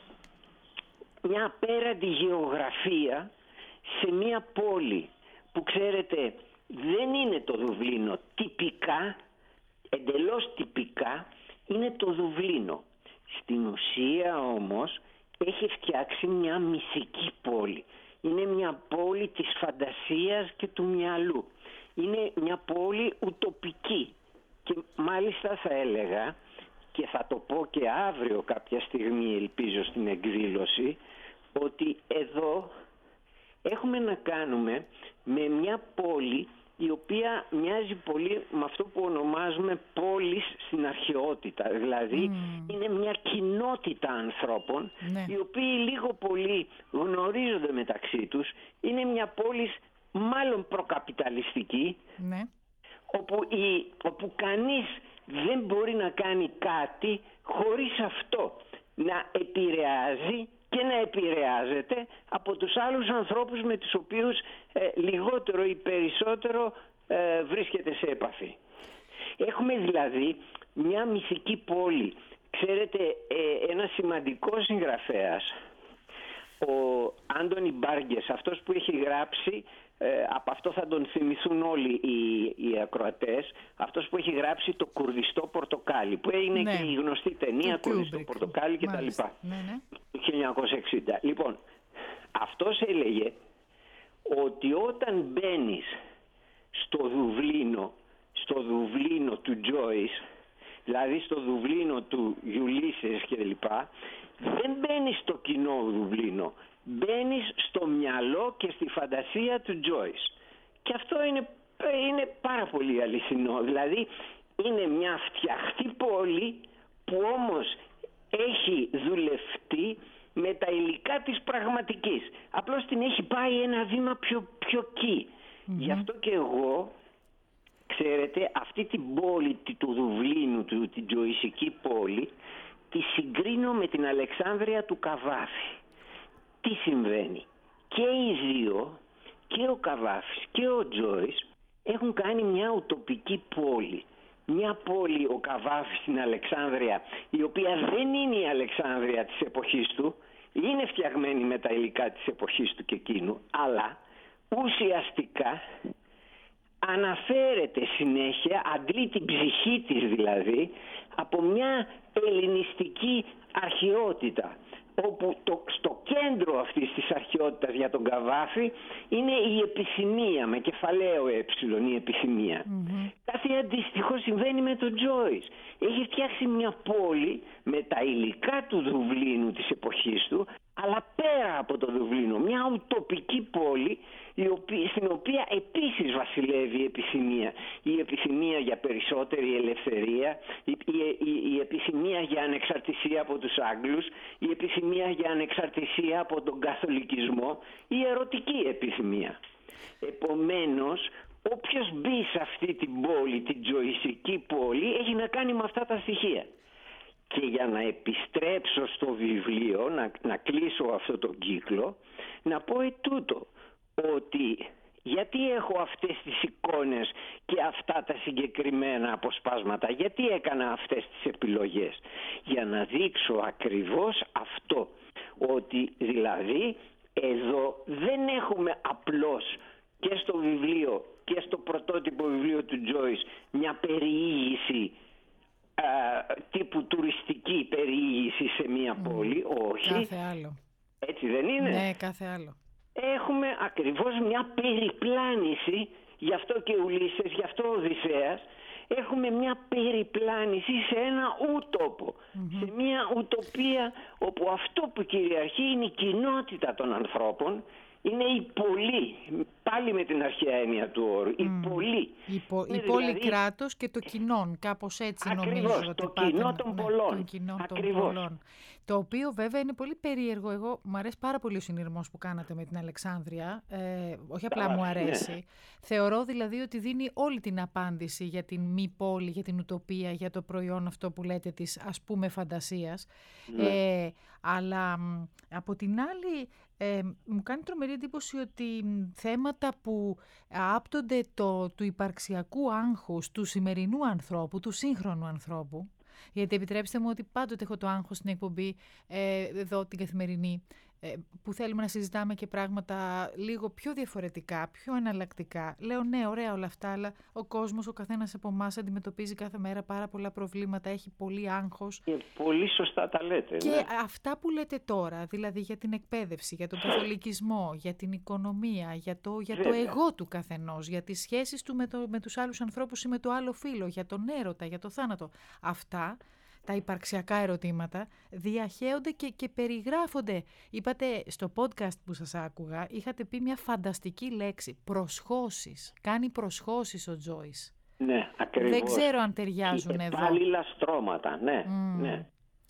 μια απέραντη γεωγραφία σε μια πόλη που, ξέρετε, δεν είναι το Δουβλίνο. Τυπικά, εντελώς τυπικά, είναι το Δουβλίνο. Στην ουσία όμως έχει φτιάξει μια μυθική πόλη. Είναι μια πόλη της φαντασίας και του μυαλού. Είναι μια πόλη ουτοπική. Και μάλιστα θα έλεγα, και θα το πω και αύριο κάποια στιγμή ελπίζω στην εκδήλωση, ότι εδώ έχουμε να κάνουμε με μια πόλη η οποία μοιάζει πολύ με αυτό που ονομάζουμε πόλεις στην αρχαιότητα. Δηλαδή Mm. είναι μια κοινότητα ανθρώπων, Ναι. οι οποίοι λίγο πολύ γνωρίζονται μεταξύ τους. Είναι μια πόλη μάλλον προκαπιταλιστική, Ναι. όπου, η, όπου κανείς δεν μπορεί να κάνει κάτι χωρίς αυτό να επηρεάζει και να επηρεάζεται από τους άλλους ανθρώπους με τους οποίους ε, λιγότερο ή περισσότερο ε, βρίσκεται σε επαφή. Έχουμε δηλαδή μια μυθική πόλη. Ξέρετε, ε, ένα σημαντικό συγγραφέας, ο Άντονι Μπάργκες, αυτός που έχει γράψει, ε, από αυτό θα τον θυμηθούν όλοι οι, οι ακροατές, αυτός που έχει γράψει το Κουρδιστό Πορτοκάλι, που έγινε Ναι. και η γνωστή ταινία Του Κουρδιστό Kubrick. Πορτοκάλι κτλ. Μάλιστα. Ναι, ναι. Το χίλια εννιακόσια εξήντα. Λοιπόν, αυτός έλεγε ότι όταν μπαίνεις στο Δουβλίνο, στο Δουβλίνο του Τζόις, δηλαδή στο Δουβλίνο του Γιουλίσσες κλπ, δεν μπαίνεις στο κοινό Δουβλίνο, μπαίνεις στο μυαλό και στη φαντασία του Τζόις. Και αυτό είναι, είναι πάρα πολύ αληθινό. Δηλαδή είναι μια φτιαχτή πόλη που όμως έχει δουλευτεί με τα υλικά της πραγματικής. Απλώς την έχει πάει ένα βήμα πιο, πιο εκεί. Mm-hmm. Γι' αυτό και εγώ, ξέρετε, αυτή την πόλη του Δουβλίνου, του, την τζοϊσική πόλη, τη συγκρίνω με την Αλεξάνδρεια του Καβάφη. Τι συμβαίνει? Και οι δύο, και ο Καβάφης και ο Τζόις, έχουν κάνει μια ουτοπική πόλη. Μια πόλη, ο Καβάφης στην Αλεξάνδρεια, η οποία δεν είναι η Αλεξάνδρεια της εποχής του, είναι φτιαγμένη με τα υλικά της εποχής του και εκείνου, αλλά ουσιαστικά αναφέρεται συνέχεια, αντλεί την ψυχή της δηλαδή, από μια ελληνιστική αρχαιότητα, όπου το, στο κέντρο αυτής της αρχαιότητας για τον Καβάφη είναι η επιθυμία, με κεφαλαίο ε, η επιθυμία. Mm-hmm. Κάτι αντίστοιχο συμβαίνει με τον Τζόις. Έχει φτιάξει μια πόλη με τα υλικά του Δουβλίνου της εποχής του, αλλά πέρα από το Δουβλίνο, μια ουτοπική πόλη, η οποία, στην οποία επίσης βασιλεύει η επιθυμία. Η επιθυμία για περισσότερη ελευθερία, η, η, η, η επιθυμία για ανεξαρτησία από τους Άγγλους, η επιθυμία για ανεξαρτησία από τον καθολικισμό, η ερωτική επιθυμία. Επομένως, όποιος μπει σε αυτή την πόλη, την τζοϊσική πόλη, έχει να κάνει με αυτά τα στοιχεία. Και για να επιστρέψω στο βιβλίο, να, να κλείσω αυτό το κύκλο, να πω ετούτο, ότι γιατί έχω αυτές τις εικόνες και αυτά τα συγκεκριμένα αποσπάσματα, γιατί έκανα αυτές τις επιλογές? Για να δείξω ακριβώς αυτό, ότι δηλαδή εδώ δεν έχουμε απλώς και στο βιβλίο και στο πρωτότυπο βιβλίο του Τζόις μια περιήγηση α, τύπου τουριστική περιήγηση σε μια πόλη, όχι. Κάθε άλλο. Έτσι δεν είναι? Ναι, κάθε άλλο. έχουμε ακριβώς μια περιπλάνηση, γι' αυτό και Ουλύσσες, γι' αυτό ο Οδυσσέας, έχουμε μια περιπλάνηση σε ένα ούτοπο, mm-hmm. σε μια ουτοπία όπου αυτό που κυριαρχεί είναι η κοινότητα των ανθρώπων, είναι η πολλή, πάλι με την αρχαία έννοια του όρου, η mm. πολλή. Η, πο, η πόλη δηλαδή... κράτος και το κοινόν, κάπως έτσι ακριβώς, νομίζω. Το ότι κοινό πάτε, των ναι, πολλών. Το κοινό ακριβώς. των πολλών. Το οποίο βέβαια είναι πολύ περίεργο. Εγώ μου αρέσει πάρα πολύ ο συνειρμός που κάνατε με την Αλεξάνδρεια. Ε, όχι απλά μου αρέσει. Ναι. Θεωρώ δηλαδή ότι δίνει όλη την απάντηση για την μη πόλη, για την ουτοπία, για το προϊόν αυτό που λέτε της ας πούμε φαντασίας. Ναι. Ε, αλλά από την άλλη... Ε, μου κάνει τρομερή εντύπωση ότι θέματα που άπτονται το, του υπαρξιακού άγχους του σημερινού ανθρώπου, του σύγχρονου ανθρώπου, γιατί επιτρέψτε μου ότι πάντοτε έχω το άγχος στην εκπομπή ε, εδώ την καθημερινή, ε, που θέλουμε να συζητάμε και πράγματα λίγο πιο διαφορετικά, πιο εναλλακτικά. Λέω ναι, ωραία όλα αυτά, αλλά ο κόσμος, ο καθένας από εμάς αντιμετωπίζει κάθε μέρα πάρα πολλά προβλήματα, έχει πολύ άγχος. Και πολύ σωστά τα λέτε. Και ναι. αυτά που λέτε τώρα, δηλαδή για την εκπαίδευση, για τον καθολικισμό, για την οικονομία, για το, για το εγώ του καθενός, για τις σχέσεις του με, το, με τους άλλους ανθρώπους ή με το άλλο φύλο, για τον έρωτα, για το θάνατο. Αυτά... τα υπαρξιακά ερωτήματα διαχέονται και, και περιγράφονται. Είπατε στο podcast που σας άκουγα, είχατε πει μια φανταστική λέξη, προσχώσεις. Κάνει προσχώσεις ο Τζόις. Ναι, ακριβώς. Δεν ξέρω αν ταιριάζουν και εδώ. Πάλι λαστρώματα, ναι. Mm. ναι.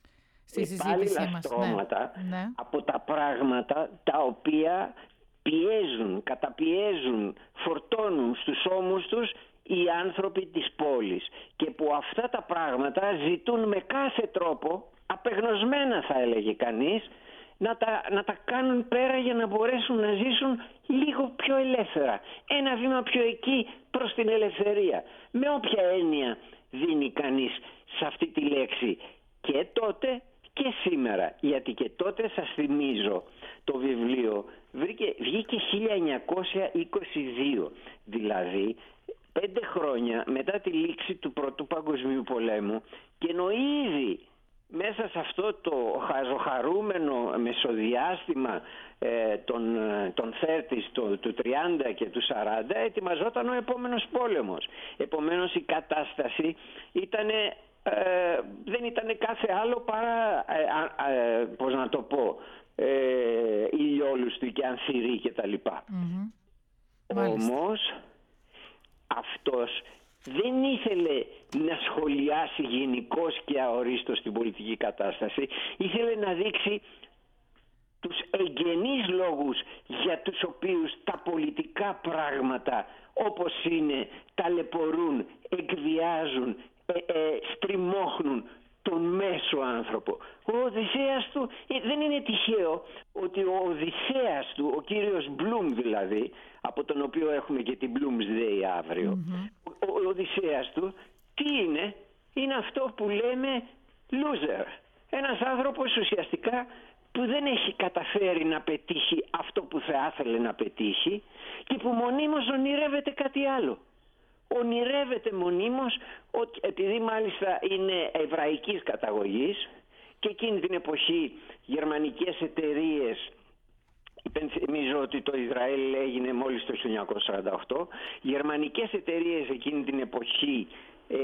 Στη συζήτησή μας. Λαστρώματα ναι. από τα πράγματα τα οποία πιέζουν, καταπιέζουν, φορτώνουν στους ώμους τους οι άνθρωποι της πόλης και που αυτά τα πράγματα ζητούν με κάθε τρόπο, απεγνωσμένα θα έλεγε κανείς, να τα, να τα κάνουν πέρα για να μπορέσουν να ζήσουν λίγο πιο ελεύθερα. Ένα βήμα πιο εκεί προς την ελευθερία. Με όποια έννοια δίνει κανείς σε αυτή τη λέξη και τότε και σήμερα. Γιατί και τότε σας θυμίζω το βιβλίο βρήκε, βγήκε χίλια εννιακόσια είκοσι δύο, δηλαδή πέντε χρόνια μετά τη λήξη του Πρώτου Παγκοσμίου Πολέμου, και ενώ ήδη μέσα σε αυτό το χαζοχαρούμενο μεσοδιάστημα ε, των, των θέρτης, το, του τριάντα και του σαράντα ετοιμαζόταν ο επόμενος πόλεμος. Επομένως η κατάσταση ήτανε, ε, δεν ήταν κάθε άλλο παρά, ε, ε, πώς να το πω, ε, ηλιόλουστη και ανθυρή κτλ. Mm-hmm. Όμως αυτός δεν ήθελε να σχολιάσει γενικώς και αορίστως την πολιτική κατάσταση. Ήθελε να δείξει τους εγγενείς λόγους για τους οποίους τα πολιτικά πράγματα όπως είναι ταλαιπωρούν, εκβιάζουν, ε, ε, στριμώχνουν τον μέσο άνθρωπο. Ο Οδυσσέας του, ε, δεν είναι τυχαίο ότι ο Οδυσσέας του, ο κύριος Μπλουμ δηλαδή, από τον οποίο έχουμε και την Bloomsday αύριο, mm-hmm. ο, ο Οδυσσέας του, τι είναι? Είναι αυτό που λέμε loser. Ένας άνθρωπος ουσιαστικά που δεν έχει καταφέρει να πετύχει αυτό που θα ήθελε να πετύχει και που μονίμως ονειρεύεται κάτι άλλο. Ονειρεύεται μονίμως, ότι, επειδή μάλιστα είναι εβραϊκής καταγωγής και εκείνη την εποχή γερμανικές εταιρείες, υπενθυμίζω ότι το Ισραήλ έγινε μόλις το χίλια εννιακόσια σαράντα οκτώ, γερμανικές εταιρείες εκείνη την εποχή ε,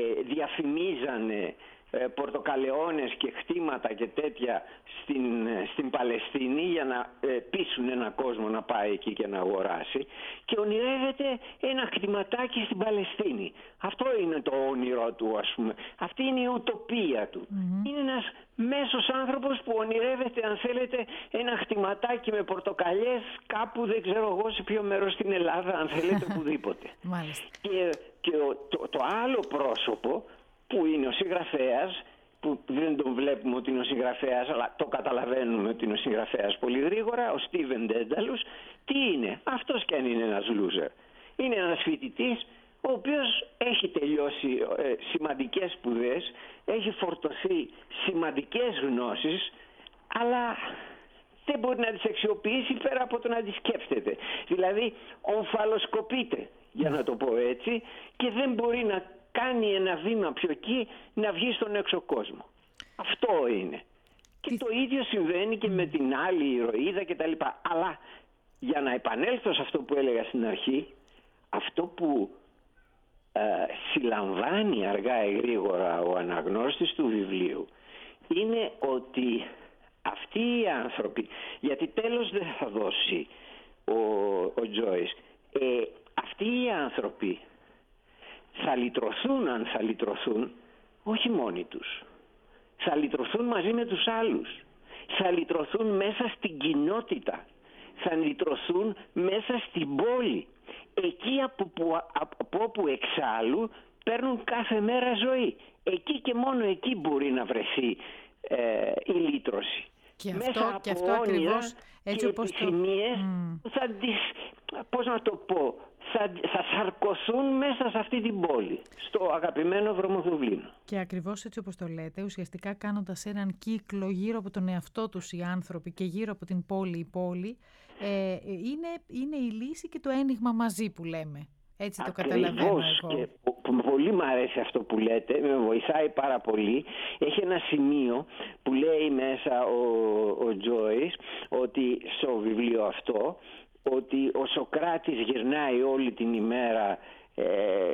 διαφημίζανε ε, πορτοκαλαιώνες και χτήματα και τέτοια στην, στην Παλαιστίνη για να ε, πείσουν έναν κόσμο να πάει εκεί και να αγοράσει, και ονειρεύεται ένα χτηματάκι στην Παλαιστίνη. Αυτό είναι το όνειρό του, ας πούμε. Αυτή είναι η ουτοπία του. Mm-hmm. Είναι ένας μέσος άνθρωπος που ονειρεύεται, αν θέλετε, ένα χτηματάκι με πορτοκαλιές κάπου, δεν ξέρω εγώ σε ποιο μέρος στην Ελλάδα, αν θέλετε, οπουδήποτε. και και το, το άλλο πρόσωπο που είναι ο συγγραφέας, που δεν τον βλέπουμε ότι είναι ο συγγραφέας, αλλά το καταλαβαίνουμε ότι είναι ο συγγραφέας πολύ γρήγορα, ο Στίβεν Ντένταλους, τι είναι? Αυτός κι αν είναι ένας loser. Είναι ένας φοιτητής ο οποίος έχει τελειώσει ε, σημαντικές σπουδές, έχει φορτωθεί σημαντικές γνώσεις, αλλά δεν μπορεί να τις αξιοποιήσει πέρα από το να τις σκέφτεται. Δηλαδή ομφαλοσκοπείται, για να το πω έτσι, και δεν μπορεί να κάνει ένα βήμα πιο εκεί, να βγει στον έξω κόσμο. Αυτό είναι. Και το ίδιο συμβαίνει και με την άλλη ηρωίδα και τα λοιπά. Αλλά για να επανέλθω σε αυτό που έλεγα στην αρχή, αυτό που ε, συλλαμβάνει αργά ή γρήγορα ο αναγνώστης του βιβλίου είναι ότι αυτοί οι άνθρωποι, γιατί τέλος δεν θα δώσει ο, ο Τζόις, ε, αυτοί οι άνθρωποι θα λυτρωθούν, αν θα λυτρωθούν, όχι μόνοι τους. Θα λυτρωθούν μαζί με τους άλλους. Θα λυτρωθούν μέσα στην κοινότητα. Θα λυτρωθούν μέσα στην πόλη. Εκεί από, που, από όπου εξάλλου παίρνουν κάθε μέρα ζωή. Εκεί και μόνο εκεί μπορεί να βρεθεί ε, η λύτρωση. Και μέσα αυτό, από και αυτό όνειρα ακριβώς έτσι και όπως επιθυμίες το... θα τις, πώς να το πω, θα, θα σαρκωθούν μέσα σε αυτή την πόλη, στο αγαπημένο Βρωμοδουβλίνο. Και ακριβώς έτσι όπως το λέτε, ουσιαστικά κάνοντας έναν κύκλο γύρω από τον εαυτό τους οι άνθρωποι και γύρω από την πόλη η πόλη, ε, είναι, είναι η λύση και το ένιγμα μαζί που λέμε. Έτσι το καταλαβαίνω εγώ. Και πολύ μου αρέσει αυτό που λέτε, με βοηθάει πάρα πολύ. Έχει ένα σημείο που λέει μέσα ο, ο Τζόις, ότι στο βιβλίο αυτό, ότι ο Σωκράτης γυρνάει όλη την ημέρα ε,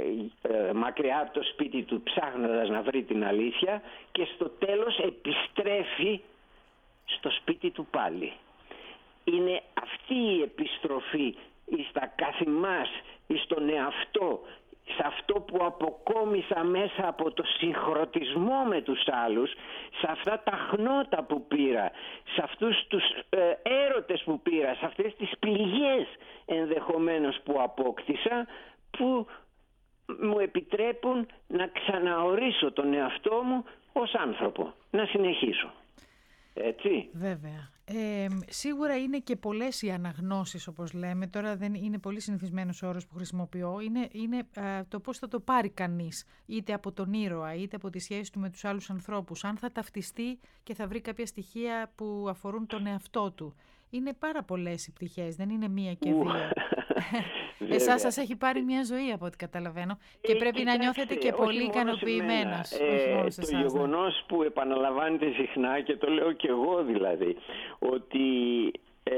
ε, μακριά από το σπίτι του ψάχνοντας να βρει την αλήθεια και στο τέλος επιστρέφει στο σπίτι του πάλι. Είναι αυτή η επιστροφή στα καθημάς, στον εαυτό, σε αυτό που αποκόμισα μέσα από το συγχρονισμό με τους άλλους, σε αυτά τα χνότα που πήρα, σε αυτούς τους ε, έρωτες που πήρα, σε αυτές τις πληγές ενδεχομένως που απόκτησα, που μου επιτρέπουν να ξαναορίσω τον εαυτό μου ως άνθρωπο, να συνεχίσω. Έτσι. Βέβαια. Ε, σίγουρα είναι και πολλές οι αναγνώσεις, όπως λέμε. Τώρα δεν είναι πολύ συνηθισμένος ο όρος που χρησιμοποιώ. Είναι, είναι α, το πώς θα το πάρει κανείς, είτε από τον ήρωα, είτε από τη σχέση του με τους άλλους ανθρώπους. Αν θα ταυτιστεί και θα βρει κάποια στοιχεία που αφορούν τον εαυτό του. Είναι πάρα πολλές οι πτυχές, δεν είναι μία και δύο. Εσάς σας έχει πάρει μια ζωή από ό,τι καταλαβαίνω και ε, πρέπει κοιτάξτε, να νιώθετε και πολύ ικανοποιημένος. Ε, το γεγονός που επαναλαμβάνεται συχνά, και το λέω και εγώ δηλαδή, ότι ε,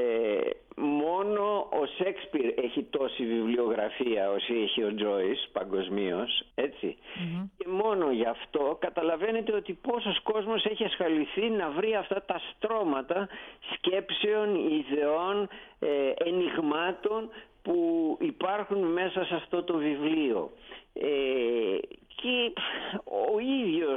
μόνο ο Σέξπιρ έχει τόση βιβλιογραφία όσο έχει ο Τζόις παγκοσμίως, έτσι. Mm-hmm. Και μόνο γι' αυτό καταλαβαίνετε ότι πόσος κόσμος έχει ασχοληθεί να βρει αυτά τα στρώματα σκέψεων, ιδεών, ε, ενιγμάτων που υπάρχουν μέσα σε αυτό το βιβλίο. Ε, και ο ίδιος,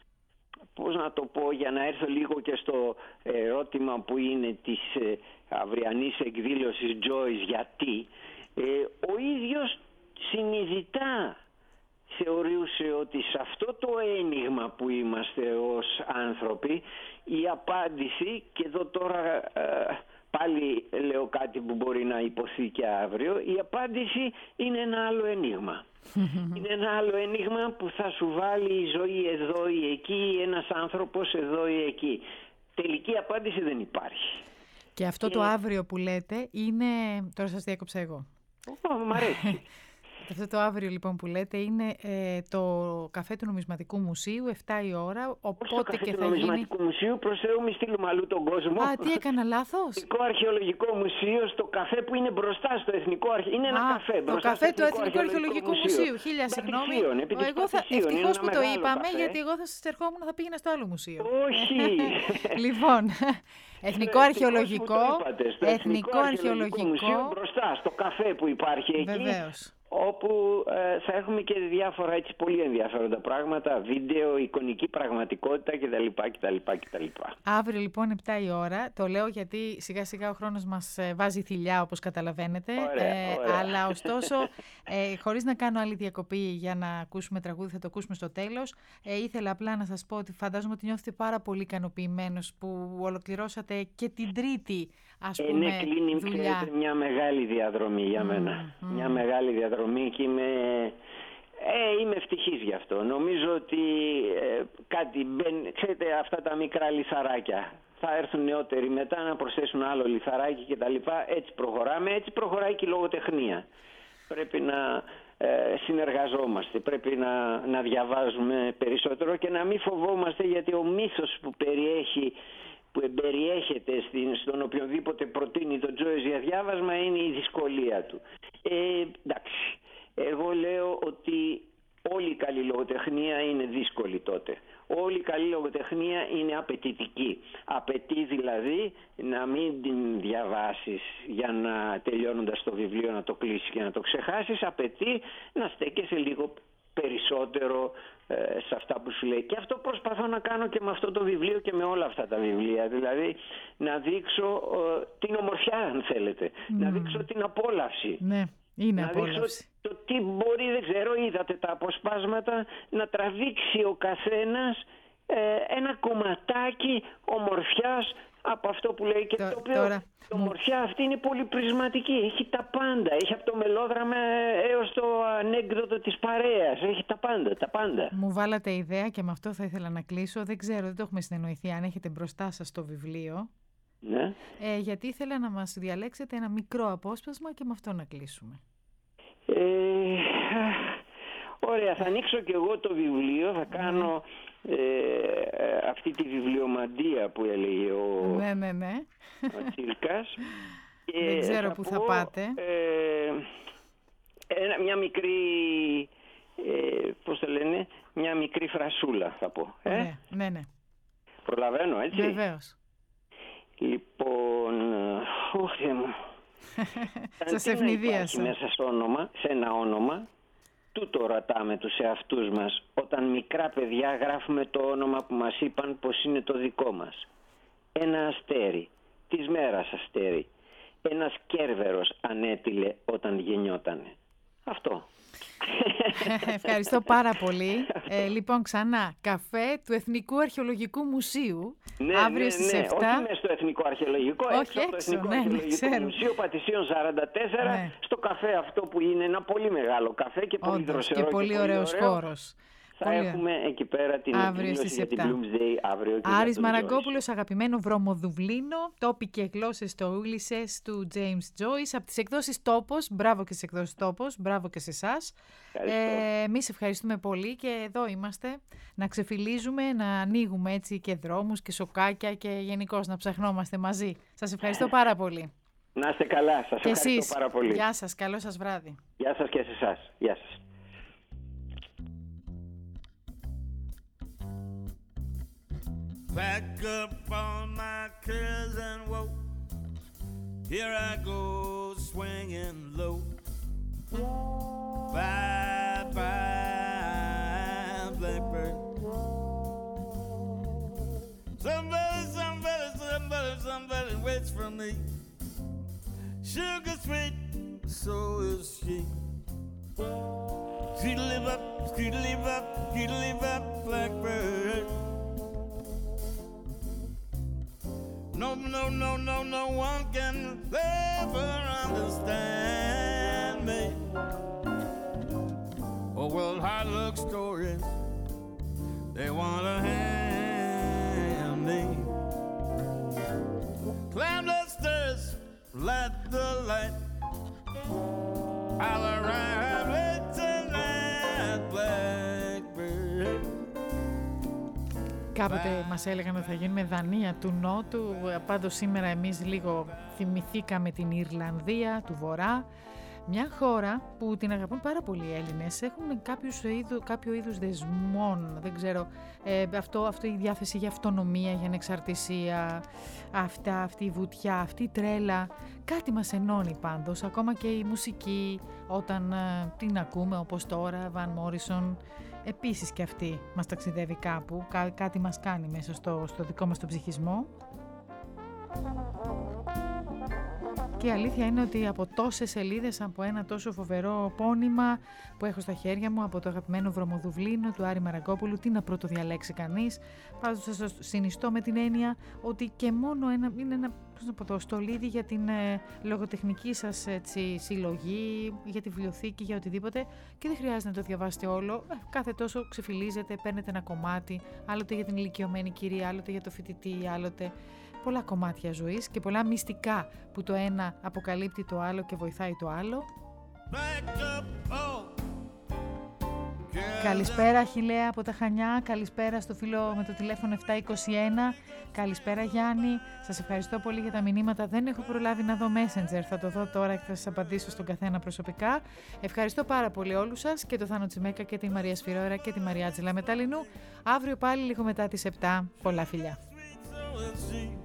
πώς να το πω, για να έρθω λίγο και στο ερώτημα που είναι της ε, αυριανής εκδήλωσης Joyce, γιατί ε, ο ίδιος συνειδητά θεωρούσε ότι σε αυτό το ένιγμα που είμαστε ως άνθρωποι, η απάντηση, και εδώ τώρα ε, πάλι λέω κάτι που μπορεί να υποθεί και αύριο, η απάντηση είναι ένα άλλο ένιγμα. Είναι ένα άλλο ένιγμα που θα σου βάλει η ζωή εδώ ή εκεί, ένας άνθρωπος εδώ ή εκεί. Τελική απάντηση δεν υπάρχει. Και αυτό και... το αύριο που λέτε είναι... Τώρα σας διέκοψα εγώ. Ω, μ' αρέσει. Αυτό το αύριο λοιπόν που λέτε είναι ε, το καφέ του Νομισματικού Μουσείου, εφτά η ώρα, οπότε καφέ και του θα γίνει... Νομισματικού Μουσείου, προς Θεού μη στείλουμε αλλού τον κόσμο. Α, τι έκανα λάθος? Εθνικό Αρχαιολογικό Μουσείο, στο καφέ που είναι μπροστά στο Εθνικό Αρχαιολογικό. Είναι ένα Α, καφέ το μπροστά καφέ στο του Εθνικού Αρχαιολογικού Μουσείου. Χίλια συγγνώμη. Εγώ θα... Ευτυχώς που το είπαμε, καφέ. Γιατί εγώ θα σας ερχόμουν, θα πήγαινα στο άλλο μουσείο. Όχι. Λοιπόν, Εθνικό Αρχαιολογικό, Εθνικό Αρχαιολογικό μπροστά στο καφέ που υπάρχει εκεί. Βεβαίως. Όπου ε, θα έχουμε και διάφορα έτσι πολύ ενδιαφέροντα πράγματα, βίντεο, εικονική πραγματικότητα κτλ. κτλ, κτλ. Αύριο λοιπόν επτά η ώρα, το λέω γιατί σιγά σιγά ο χρόνος μας βάζει θηλιά όπως καταλαβαίνετε. Ωραία, ε, ωραία. Αλλά ωστόσο, ε, χωρίς να κάνω άλλη διακοπή για να ακούσουμε τραγούδι, θα το ακούσουμε στο τέλος. Ε, ήθελα απλά να σας πω ότι φαντάζομαι ότι νιώθετε πάρα πολύ ικανοποιημένος που ολοκληρώσατε και την τρίτη, ας πούμε, ε, ναι, κλείνει, δουλειά. Μια μεγάλη διαδρομή για μένα. Mm, mm. Μια μεγάλη διαδρομή και είμαι, ε, είμαι ευτυχής γι' αυτό. Νομίζω ότι ε, κάτι μπαίνει, ξέρετε, αυτά τα μικρά λιθαράκια. Θα έρθουν νεότεροι μετά να προσθέσουν άλλο λιθαράκι κτλ. Έτσι προχωράμε, έτσι προχωράει και η λογοτεχνία. Πρέπει να ε, συνεργαζόμαστε, πρέπει να, να διαβάζουμε περισσότερο και να μην φοβόμαστε, γιατί ο μύθος που περιέχει που εμπεριέχεται στην, στον οποιοδήποτε προτείνει τον Τζόις για διάβασμα είναι η δυσκολία του. Ε, εντάξει, εγώ λέω ότι όλη η καλή λογοτεχνία είναι δύσκολη τότε. Όλη η καλή λογοτεχνία είναι απαιτητική. Απαιτεί δηλαδή να μην την διαβάσεις για να τελειώνοντας το βιβλίο να το κλείσεις και να το ξεχάσεις. Απαιτεί να στέκεσαι λίγο περισσότερο ε, σε αυτά που σου λέει. Και αυτό προσπαθώ να κάνω και με αυτό το βιβλίο και με όλα αυτά τα βιβλία. Δηλαδή να δείξω ε, την ομορφιά, αν θέλετε. Mm. Να δείξω την απόλαυση. Ναι. Είναι να απόλαυση. δείξω το τι μπορεί, δεν ξέρω, είδατε τα αποσπάσματα, να τραβήξει ο καθένας ε, ένα κομματάκι ομορφιάς από αυτό που λέει. Και το, το οποίο τώρα, η ομορφιά αυτή είναι πολύ πρισματική. Έχει τα πάντα. Έχει από το μελόδραμα έως το ανέκδοτο της παρέας. Έχει τα πάντα, τα πάντα. Μου βάλατε ιδέα και με αυτό θα ήθελα να κλείσω. Δεν ξέρω, δεν το έχουμε συνεννοηθεί αν έχετε μπροστά σας το βιβλίο. Ναι. Ε, γιατί ήθελα να μας διαλέξετε ένα μικρό απόσπασμα και με αυτό να κλείσουμε. Ε, ωραία, θα ανοίξω και εγώ το βιβλίο, θα κάνω ε, αυτή τη βιβλιομαντία που έλεγε ο, ναι, ναι, ναι. ο Τσίλκας. Δεν ξέρω που θα πάτε. Ε, ένα, μια μικρή, ε, πώς το λένε, μια μικρή φρασούλα θα πω. Ε? Ναι, ναι, ναι. Προλαβαίνω, έτσι. Βεβαίως. Λοιπόν, όχι μου. Σας ευνηδίασα. Μέσα στο όνομα, σε ένα όνομα, τούτο ρωτάμε τους εαυτούς μας όταν μικρά παιδιά γράφουμε το όνομα που μας είπαν πως είναι το δικό μας. Ένα αστέρι, της μέρας αστέρι. Ένας Κέρβερος ανέτειλε όταν γεννιότανε. Αυτό. Ευχαριστώ πάρα πολύ. Ε, λοιπόν, ξανά, καφέ του Εθνικού Αρχαιολογικού Μουσείου. Ναι, αύριο ναι, στις ναι. επτά. Όχι μέσα στο Εθνικό Αρχαιολογικό, όχι έξω από το Εθνικό ναι, Αρχαιολογικό ναι, Μουσείο Πατησίων σαράντα τέσσερα, ναι. Στο καφέ αυτό που είναι ένα πολύ μεγάλο καφέ και πολύ δροσερό και πολύ, και ωραίος ωραίο. χώρος. Θα πολύ... έχουμε εκεί πέρα την εκδήλωση για την Bloomsday αύριο. Άρης Μαραγκόπουλος, αγαπημένο Βρωμοδουβλίνο, τόποι και γλώσσες στο Ούλισσες του James Joyce, από τις εκδόσεις Τόπος. Μπράβο και στις εκδόσεις Τόπος, μπράβο και σε εσάς. Ε, εμείς ευχαριστούμε πολύ και εδώ είμαστε να ξεφυλίζουμε, να ανοίγουμε έτσι και δρόμους και σοκάκια και γενικώς να ψαχνόμαστε μαζί. Σας ευχαριστώ πάρα πολύ. Να είστε καλά, σας και ευχαριστώ εσείς. πάρα πολύ. Γεια σας, καλό σας βράδυ. Γεια σας και σε εσάς. Γεια σας. Pack up all my cares and woe. Here I go swinging low. Bye bye, blackbird. Somebody, somebody, somebody, somebody waits for me. Sugar sweet, so is she. Skeedly up, skeedly up, skeedly up, blackbird. No, no, no, no, no one can ever understand me. Oh, well, hard luck stories, they want to hand me. Climb the stairs, light the light. I'll arrive late tonight, blackbird. Κάποτε μας έλεγαν ότι θα γίνουμε Δανία του Νότου, πάντως σήμερα εμείς λίγο θυμηθήκαμε την Ιρλανδία του Βορρά, μια χώρα που την αγαπούν πάρα πολλοί οι Έλληνες, έχουν κάποιους είδου, κάποιο είδους δεσμών, δεν ξέρω, ε, αυτό, αυτό η διάθεση για αυτονομία, για ανεξαρτησία, αυτά, αυτή η βουτιά, αυτή η τρέλα, κάτι μας ενώνει πάντως, ακόμα και η μουσική όταν ε, την ακούμε όπως τώρα, Βαν Μόρισον. Επίσης και αυτή μας ταξιδεύει κάπου, Κά, κάτι μας κάνει μέσα στο, στο δικό μας τον ψυχισμό. Και η αλήθεια είναι ότι από τόσες σελίδες, από ένα τόσο φοβερό πόνημα που έχω στα χέρια μου, από το αγαπημένο Βρωμοδουβλίνο του Άρη Μαραγκόπουλου, τι να πρώτο διαλέξει κανείς. Πάντως σας συνιστώ με την έννοια ότι και μόνο ένα, είναι ένα πώς να πω το, στολίδι για την ε, λογοτεχνική σας έτσι, συλλογή, για τη βιβλιοθήκη, για οτιδήποτε, και δεν χρειάζεται να το διαβάσετε όλο. Ε, κάθε τόσο ξεφυλίζετε, παίρνετε ένα κομμάτι, άλλοτε για την ηλικιωμένη κυρία, άλλοτε για το φοιτητή, άλλοτε. Πολλά κομμάτια ζωής και πολλά μυστικά που το ένα αποκαλύπτει το άλλο και βοηθάει το άλλο. Καλησπέρα Αχιλλέα από τα Χανιά, καλησπέρα στο φίλο με το τηλέφωνο επτά είκοσι ένα, καλησπέρα Γιάννη, σας ευχαριστώ πολύ για τα μηνύματα, δεν έχω προλάβει να δω Messenger, θα το δω τώρα και θα σας απαντήσω στον καθένα προσωπικά. Ευχαριστώ πάρα πολύ όλους σας και το Θάνο Τσιμέκα και τη Μαρία Σφυρόερα και τη Μαρία Τζελα Μεταλινού. Αύριο πάλι λίγο μετά τις επτά, πολλά φιλιά.